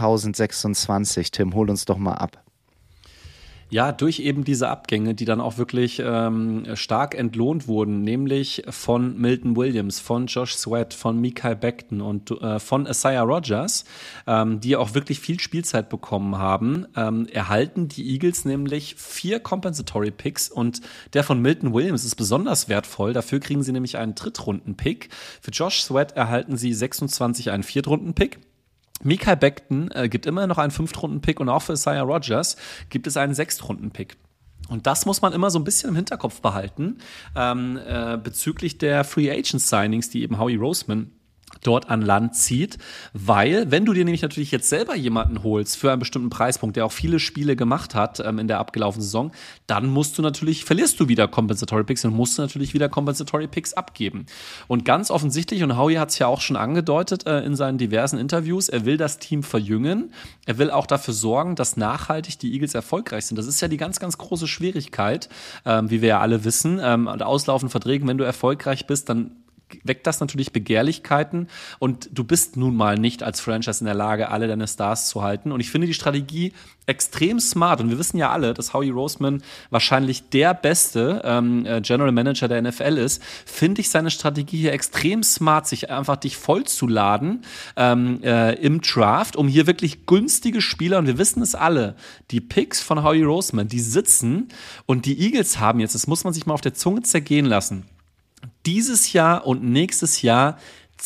2026. Tim, hol uns doch mal ab. Ja, durch eben diese Abgänge, die dann auch wirklich stark entlohnt wurden, nämlich von Milton Williams, von Josh Sweat, von Mekhi Becton und von Isaiah Rodgers, die auch wirklich viel Spielzeit bekommen haben, erhalten die Eagles nämlich 4 Compensatory Picks und der von Milton Williams ist besonders wertvoll. Dafür kriegen sie nämlich einen Drittrunden-Pick. Für Josh Sweat erhalten sie 26 einen Viertrunden-Pick. Mekhi Becton gibt immer noch einen 5-Runden-Pick und auch für Isaiah Rodgers gibt es einen 6-Runden-Pick. Und das muss man immer so ein bisschen im Hinterkopf behalten bezüglich der Free Agent Signings, die eben Howie Roseman dort an Land zieht, weil wenn du dir nämlich natürlich jetzt selber jemanden holst für einen bestimmten Preispunkt, der auch viele Spiele gemacht hat in der abgelaufenen Saison, dann verlierst du wieder Compensatory Picks und musst du natürlich wieder Compensatory Picks abgeben. Und ganz offensichtlich, und Howie hat es ja auch schon angedeutet in seinen diversen Interviews, er will das Team verjüngen, er will auch dafür sorgen, dass nachhaltig die Eagles erfolgreich sind. Das ist ja die ganz, ganz große Schwierigkeit, wie wir ja alle wissen, auslaufenden Verträgen, wenn du erfolgreich bist, dann weckt das natürlich Begehrlichkeiten und du bist nun mal nicht als Franchise in der Lage, alle deine Stars zu halten. Und ich finde die Strategie extrem smart. Und wir wissen ja alle, dass Howie Roseman wahrscheinlich der beste General Manager der NFL ist. Finde ich seine Strategie hier extrem smart, sich einfach dich vollzuladen im Draft, um hier wirklich günstige Spieler, und wir wissen es alle, die Picks von Howie Roseman, die sitzen und die Eagles haben jetzt, das muss man sich mal auf der Zunge zergehen lassen, dieses Jahr und nächstes Jahr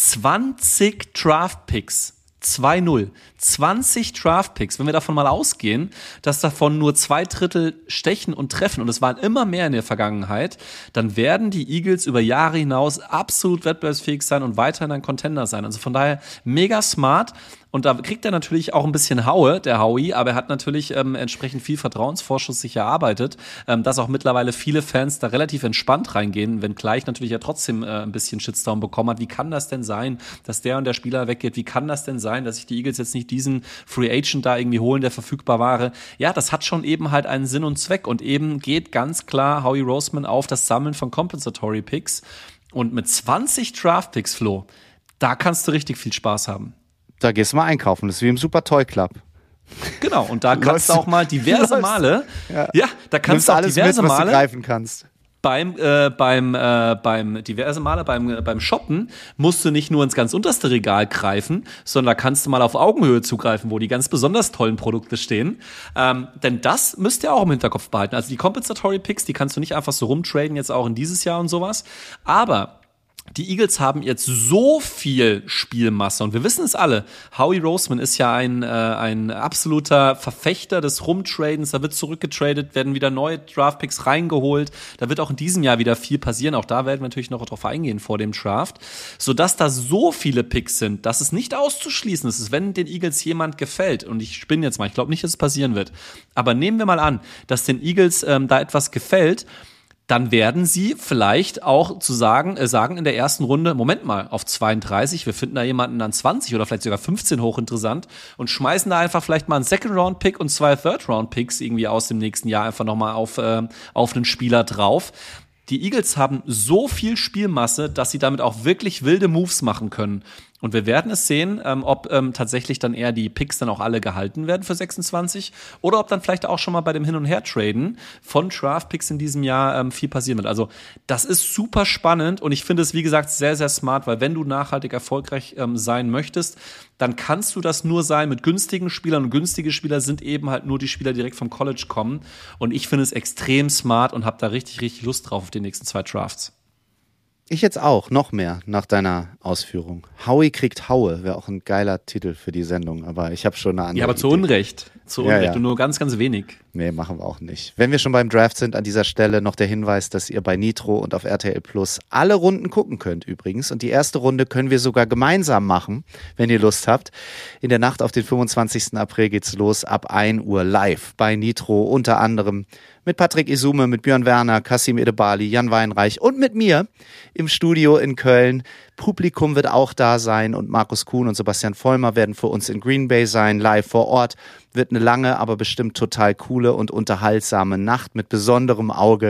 20 Draft-Picks. 2-0. 20 Draft-Picks. Wenn wir davon mal ausgehen, dass davon nur 2/3 stechen und treffen, und es waren immer mehr in der Vergangenheit, dann werden die Eagles über Jahre hinaus absolut wettbewerbsfähig sein und weiterhin ein Contender sein. Also von daher mega smart. Und da kriegt er natürlich auch ein bisschen Haue, der Howie, aber er hat natürlich entsprechend viel Vertrauensvorschuss sich erarbeitet, dass auch mittlerweile viele Fans da relativ entspannt reingehen, wenngleich natürlich er trotzdem ein bisschen Shitstorm bekommen hat. Wie kann das denn sein, dass der und der Spieler weggeht? Wie kann das denn sein, dass sich die Eagles jetzt nicht diesen Free Agent da irgendwie holen, der verfügbar war? Ja, das hat schon eben halt einen Sinn und Zweck und eben geht ganz klar Howie Roseman auf das Sammeln von Compensatory Picks und mit 20 Draft Picks, Flo, da kannst du richtig viel Spaß haben. Da gehst du mal einkaufen, das ist wie im Super Toy Club. Genau, und da kannst du auch mal diverse Male, da kannst du auch alles diverse mit, was Male du greifen kannst. Beim Shoppen musst du nicht nur ins ganz unterste Regal greifen, sondern da kannst du mal auf Augenhöhe zugreifen, wo die ganz besonders tollen Produkte stehen. Denn das müsst ihr auch im Hinterkopf behalten. Also die Compensatory Picks, die kannst du nicht einfach so rumtraden, jetzt auch in dieses Jahr und sowas. Aber die Eagles haben jetzt so viel Spielmasse und wir wissen es alle. Howie Roseman ist ja ein absoluter Verfechter des Rumtradens. Da wird zurückgetradet, werden wieder neue Draftpicks reingeholt. Da wird auch in diesem Jahr wieder viel passieren. Auch da werden wir natürlich noch drauf eingehen vor dem Draft. Sodass da so viele Picks sind, dass es nicht auszuschließen ist, wenn den Eagles jemand gefällt. Und ich spinne jetzt mal, ich glaube nicht, dass es passieren wird. Aber nehmen wir mal an, dass den Eagles da etwas gefällt, dann werden sie vielleicht auch sagen in der ersten Runde, Moment mal, auf 32, wir finden da jemanden an 20 oder vielleicht sogar 15 hochinteressant und schmeißen da einfach vielleicht mal einen Second-Round-Pick und 2 Third-Round-Picks irgendwie aus dem nächsten Jahr einfach nochmal auf einen Spieler drauf. Die Eagles haben so viel Spielmasse, dass sie damit auch wirklich wilde Moves machen können. Und wir werden es sehen, ob tatsächlich dann eher die Picks dann auch alle gehalten werden für 26 oder ob dann vielleicht auch schon mal bei dem Hin- und Her-Traden von Draft-Picks in diesem Jahr viel passieren wird. Also das ist super spannend und ich finde es, wie gesagt, sehr, sehr smart, weil wenn du nachhaltig erfolgreich sein möchtest, dann kannst du das nur sein mit günstigen Spielern. Und günstige Spieler sind eben halt nur die Spieler, die direkt vom College kommen. Und ich finde es extrem smart und habe da richtig, richtig Lust drauf auf die nächsten 2 Drafts. Ich jetzt auch, noch mehr nach deiner Ausführung. Howie kriegt Haue, wäre auch ein geiler Titel für die Sendung, aber ich habe schon eine andere Ja, aber zu Unrecht. Zu Unrecht und nur ganz, ganz wenig. Nee, machen wir auch nicht. Wenn wir schon beim Draft sind, an dieser Stelle noch der Hinweis, dass ihr bei Nitro und auf RTL Plus alle Runden gucken könnt übrigens. Und die erste Runde können wir sogar gemeinsam machen, wenn ihr Lust habt. In der Nacht auf den 25. April geht's los, ab 1 Uhr live bei Nitro, unter anderem mit Patrick Isume, mit Björn Werner, Kasim Edebali, Jan Weinreich und mit mir im Studio in Köln. Publikum wird auch da sein und Markus Kuhn und Sebastian Vollmer werden für uns in Green Bay sein, live vor Ort. Wird eine lange, aber bestimmt total coole und unterhaltsame Nacht mit besonderem Auge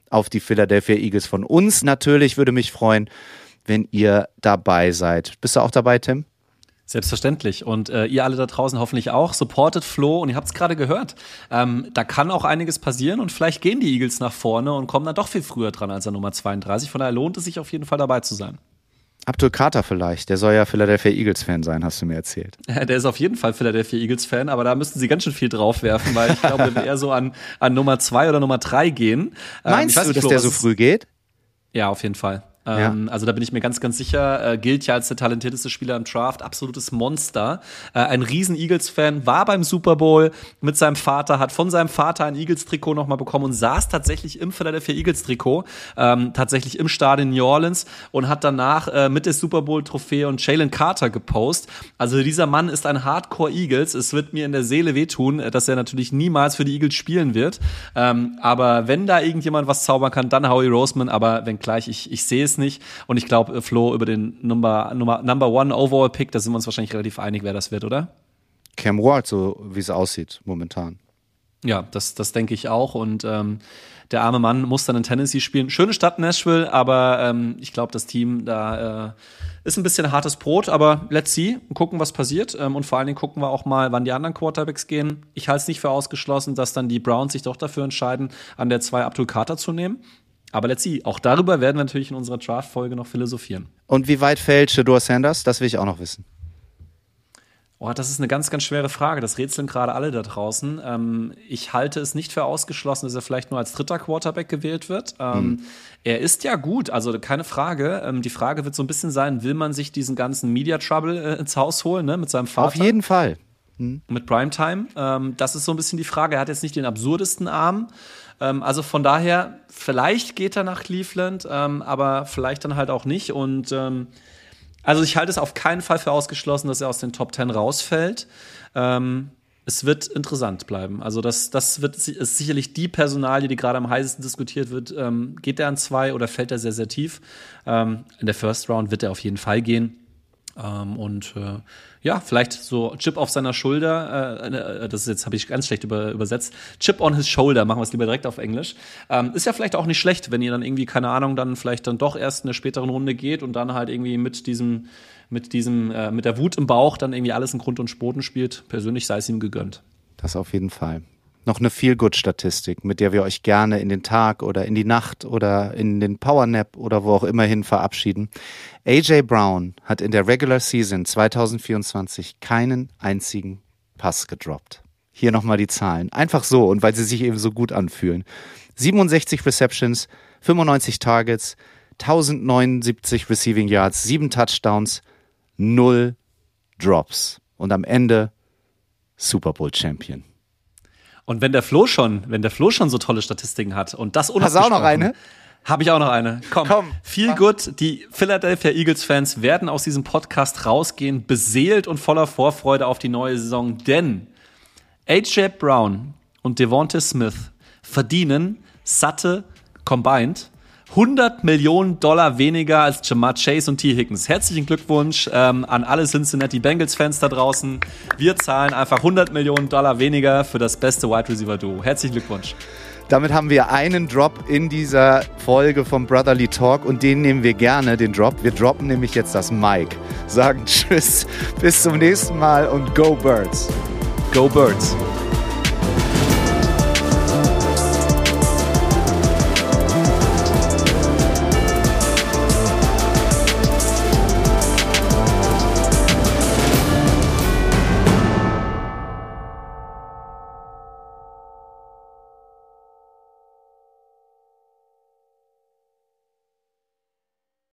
auf die Philadelphia Eagles von uns. Natürlich würde mich freuen, wenn ihr dabei seid. Bist du auch dabei, Tim? Selbstverständlich. Und ihr alle da draußen hoffentlich auch. Supportet Flo. Und ihr habt es gerade gehört. Da kann auch einiges passieren. Und vielleicht gehen die Eagles nach vorne und kommen dann doch viel früher dran als der Nummer 32. Von daher lohnt es sich auf jeden Fall dabei zu sein. Abdul Carter vielleicht. Der soll ja Philadelphia Eagles-Fan sein, hast du mir erzählt. Der ist auf jeden Fall Philadelphia Eagles-Fan. Aber da müssten sie ganz schön viel draufwerfen. Weil ich glaube, der wird eher so an Nummer 2 oder Nummer 3 gehen. Meinst du, dass der so früh geht? Ja, auf jeden Fall. Also da bin ich mir ganz, ganz sicher, gilt ja als der talentierteste Spieler im Draft, absolutes Monster. Ein riesen Eagles-Fan, war beim Super Bowl mit seinem Vater, hat von seinem Vater ein Eagles-Trikot nochmal bekommen und saß tatsächlich im Philadelphia Eagles-Trikot, tatsächlich im Stadion New Orleans und hat danach mit der Super Bowl-Trophäe und Jalen Carter gepostet. Also dieser Mann ist ein Hardcore-Eagles. Es wird mir in der Seele wehtun, dass er natürlich niemals für die Eagles spielen wird. Aber wenn da irgendjemand was zaubern kann, dann Howie Roseman. Aber wenngleich, ich sehe es nicht. Und ich glaube, Flo, über den Number One Overall Pick, da sind wir uns wahrscheinlich relativ einig, wer das wird, oder? Cam Ward, so wie es aussieht momentan. Ja, das denke ich auch. Und der arme Mann muss dann in Tennessee spielen. Schöne Stadt Nashville, aber ich glaube, das Team da ist ein bisschen hartes Brot. Aber let's see und gucken, was passiert. Und vor allen Dingen gucken wir auch mal, wann die anderen Quarterbacks gehen. Ich halte es nicht für ausgeschlossen, dass dann die Browns sich doch dafür entscheiden, an der 2 Abdul Carter zu nehmen. Aber let's see. Auch darüber werden wir natürlich in unserer Draft-Folge noch philosophieren. Und wie weit fällt Shedeur Sanders? Das will ich auch noch wissen. Oh, das ist eine ganz, ganz schwere Frage. Das rätseln gerade alle da draußen. Ich halte es nicht für ausgeschlossen, dass er vielleicht nur als dritter Quarterback gewählt wird. Er ist ja gut, also keine Frage. Die Frage wird so ein bisschen sein, will man sich diesen ganzen Media-Trouble ins Haus holen, ne, mit seinem Vater? Auf jeden Fall. Mit Primetime. Das ist so ein bisschen die Frage. Er hat jetzt nicht den absurdesten Arm. Also von daher, vielleicht geht er nach Cleveland, aber vielleicht dann halt auch nicht. Und also ich halte es auf keinen Fall für ausgeschlossen, dass er aus den Top 10 rausfällt. Es wird interessant bleiben. Also ist sicherlich die Personalie, die gerade am heißesten diskutiert wird. Geht er an 2 oder fällt er sehr, sehr tief? In der First Round wird er auf jeden Fall gehen. Vielleicht so Chip auf seiner Schulter, das ist jetzt, habe ich ganz schlecht übersetzt, Chip on his shoulder, machen wir es lieber direkt auf Englisch, ist ja vielleicht auch nicht schlecht, wenn ihr dann irgendwie, keine Ahnung, dann vielleicht dann doch erst in der späteren Runde geht und dann halt irgendwie mit der Wut im Bauch dann irgendwie alles in Grund und Boden spielt. Persönlich sei es ihm gegönnt. Das auf jeden Fall. Noch eine Feel-Good-Statistik, mit der wir euch gerne in den Tag oder in die Nacht oder in den Powernap oder wo auch immer hin verabschieden. A.J. Brown hat in der Regular Season 2024 keinen einzigen Pass gedroppt. Hier nochmal die Zahlen. Einfach so und weil sie sich eben so gut anfühlen. 67 Receptions, 95 Targets, 1079 Receiving Yards, 7 Touchdowns, 0 Drops. Und am Ende Super Bowl Champion. Und wenn der Flo schon so tolle Statistiken hat und das unabgesprochen. Hast du auch noch eine? Habe ich auch noch eine. Komm. Feel good. Die Philadelphia Eagles-Fans werden aus diesem Podcast rausgehen, beseelt und voller Vorfreude auf die neue Saison. Denn A.J. Brown und Devonta Smith verdienen satte combined $100 Millionen weniger als Ja'Marr Chase und T. Higgins. Herzlichen Glückwunsch an alle Cincinnati Bengals-Fans da draußen. Wir zahlen einfach $100 Millionen weniger für das beste Wide Receiver-Duo. Herzlichen Glückwunsch. Damit haben wir einen Drop in dieser Folge vom Brotherly Talk und den nehmen wir gerne, den Drop. Wir droppen nämlich jetzt das Mic, sagen Tschüss, bis zum nächsten Mal und Go Birds. Go Birds.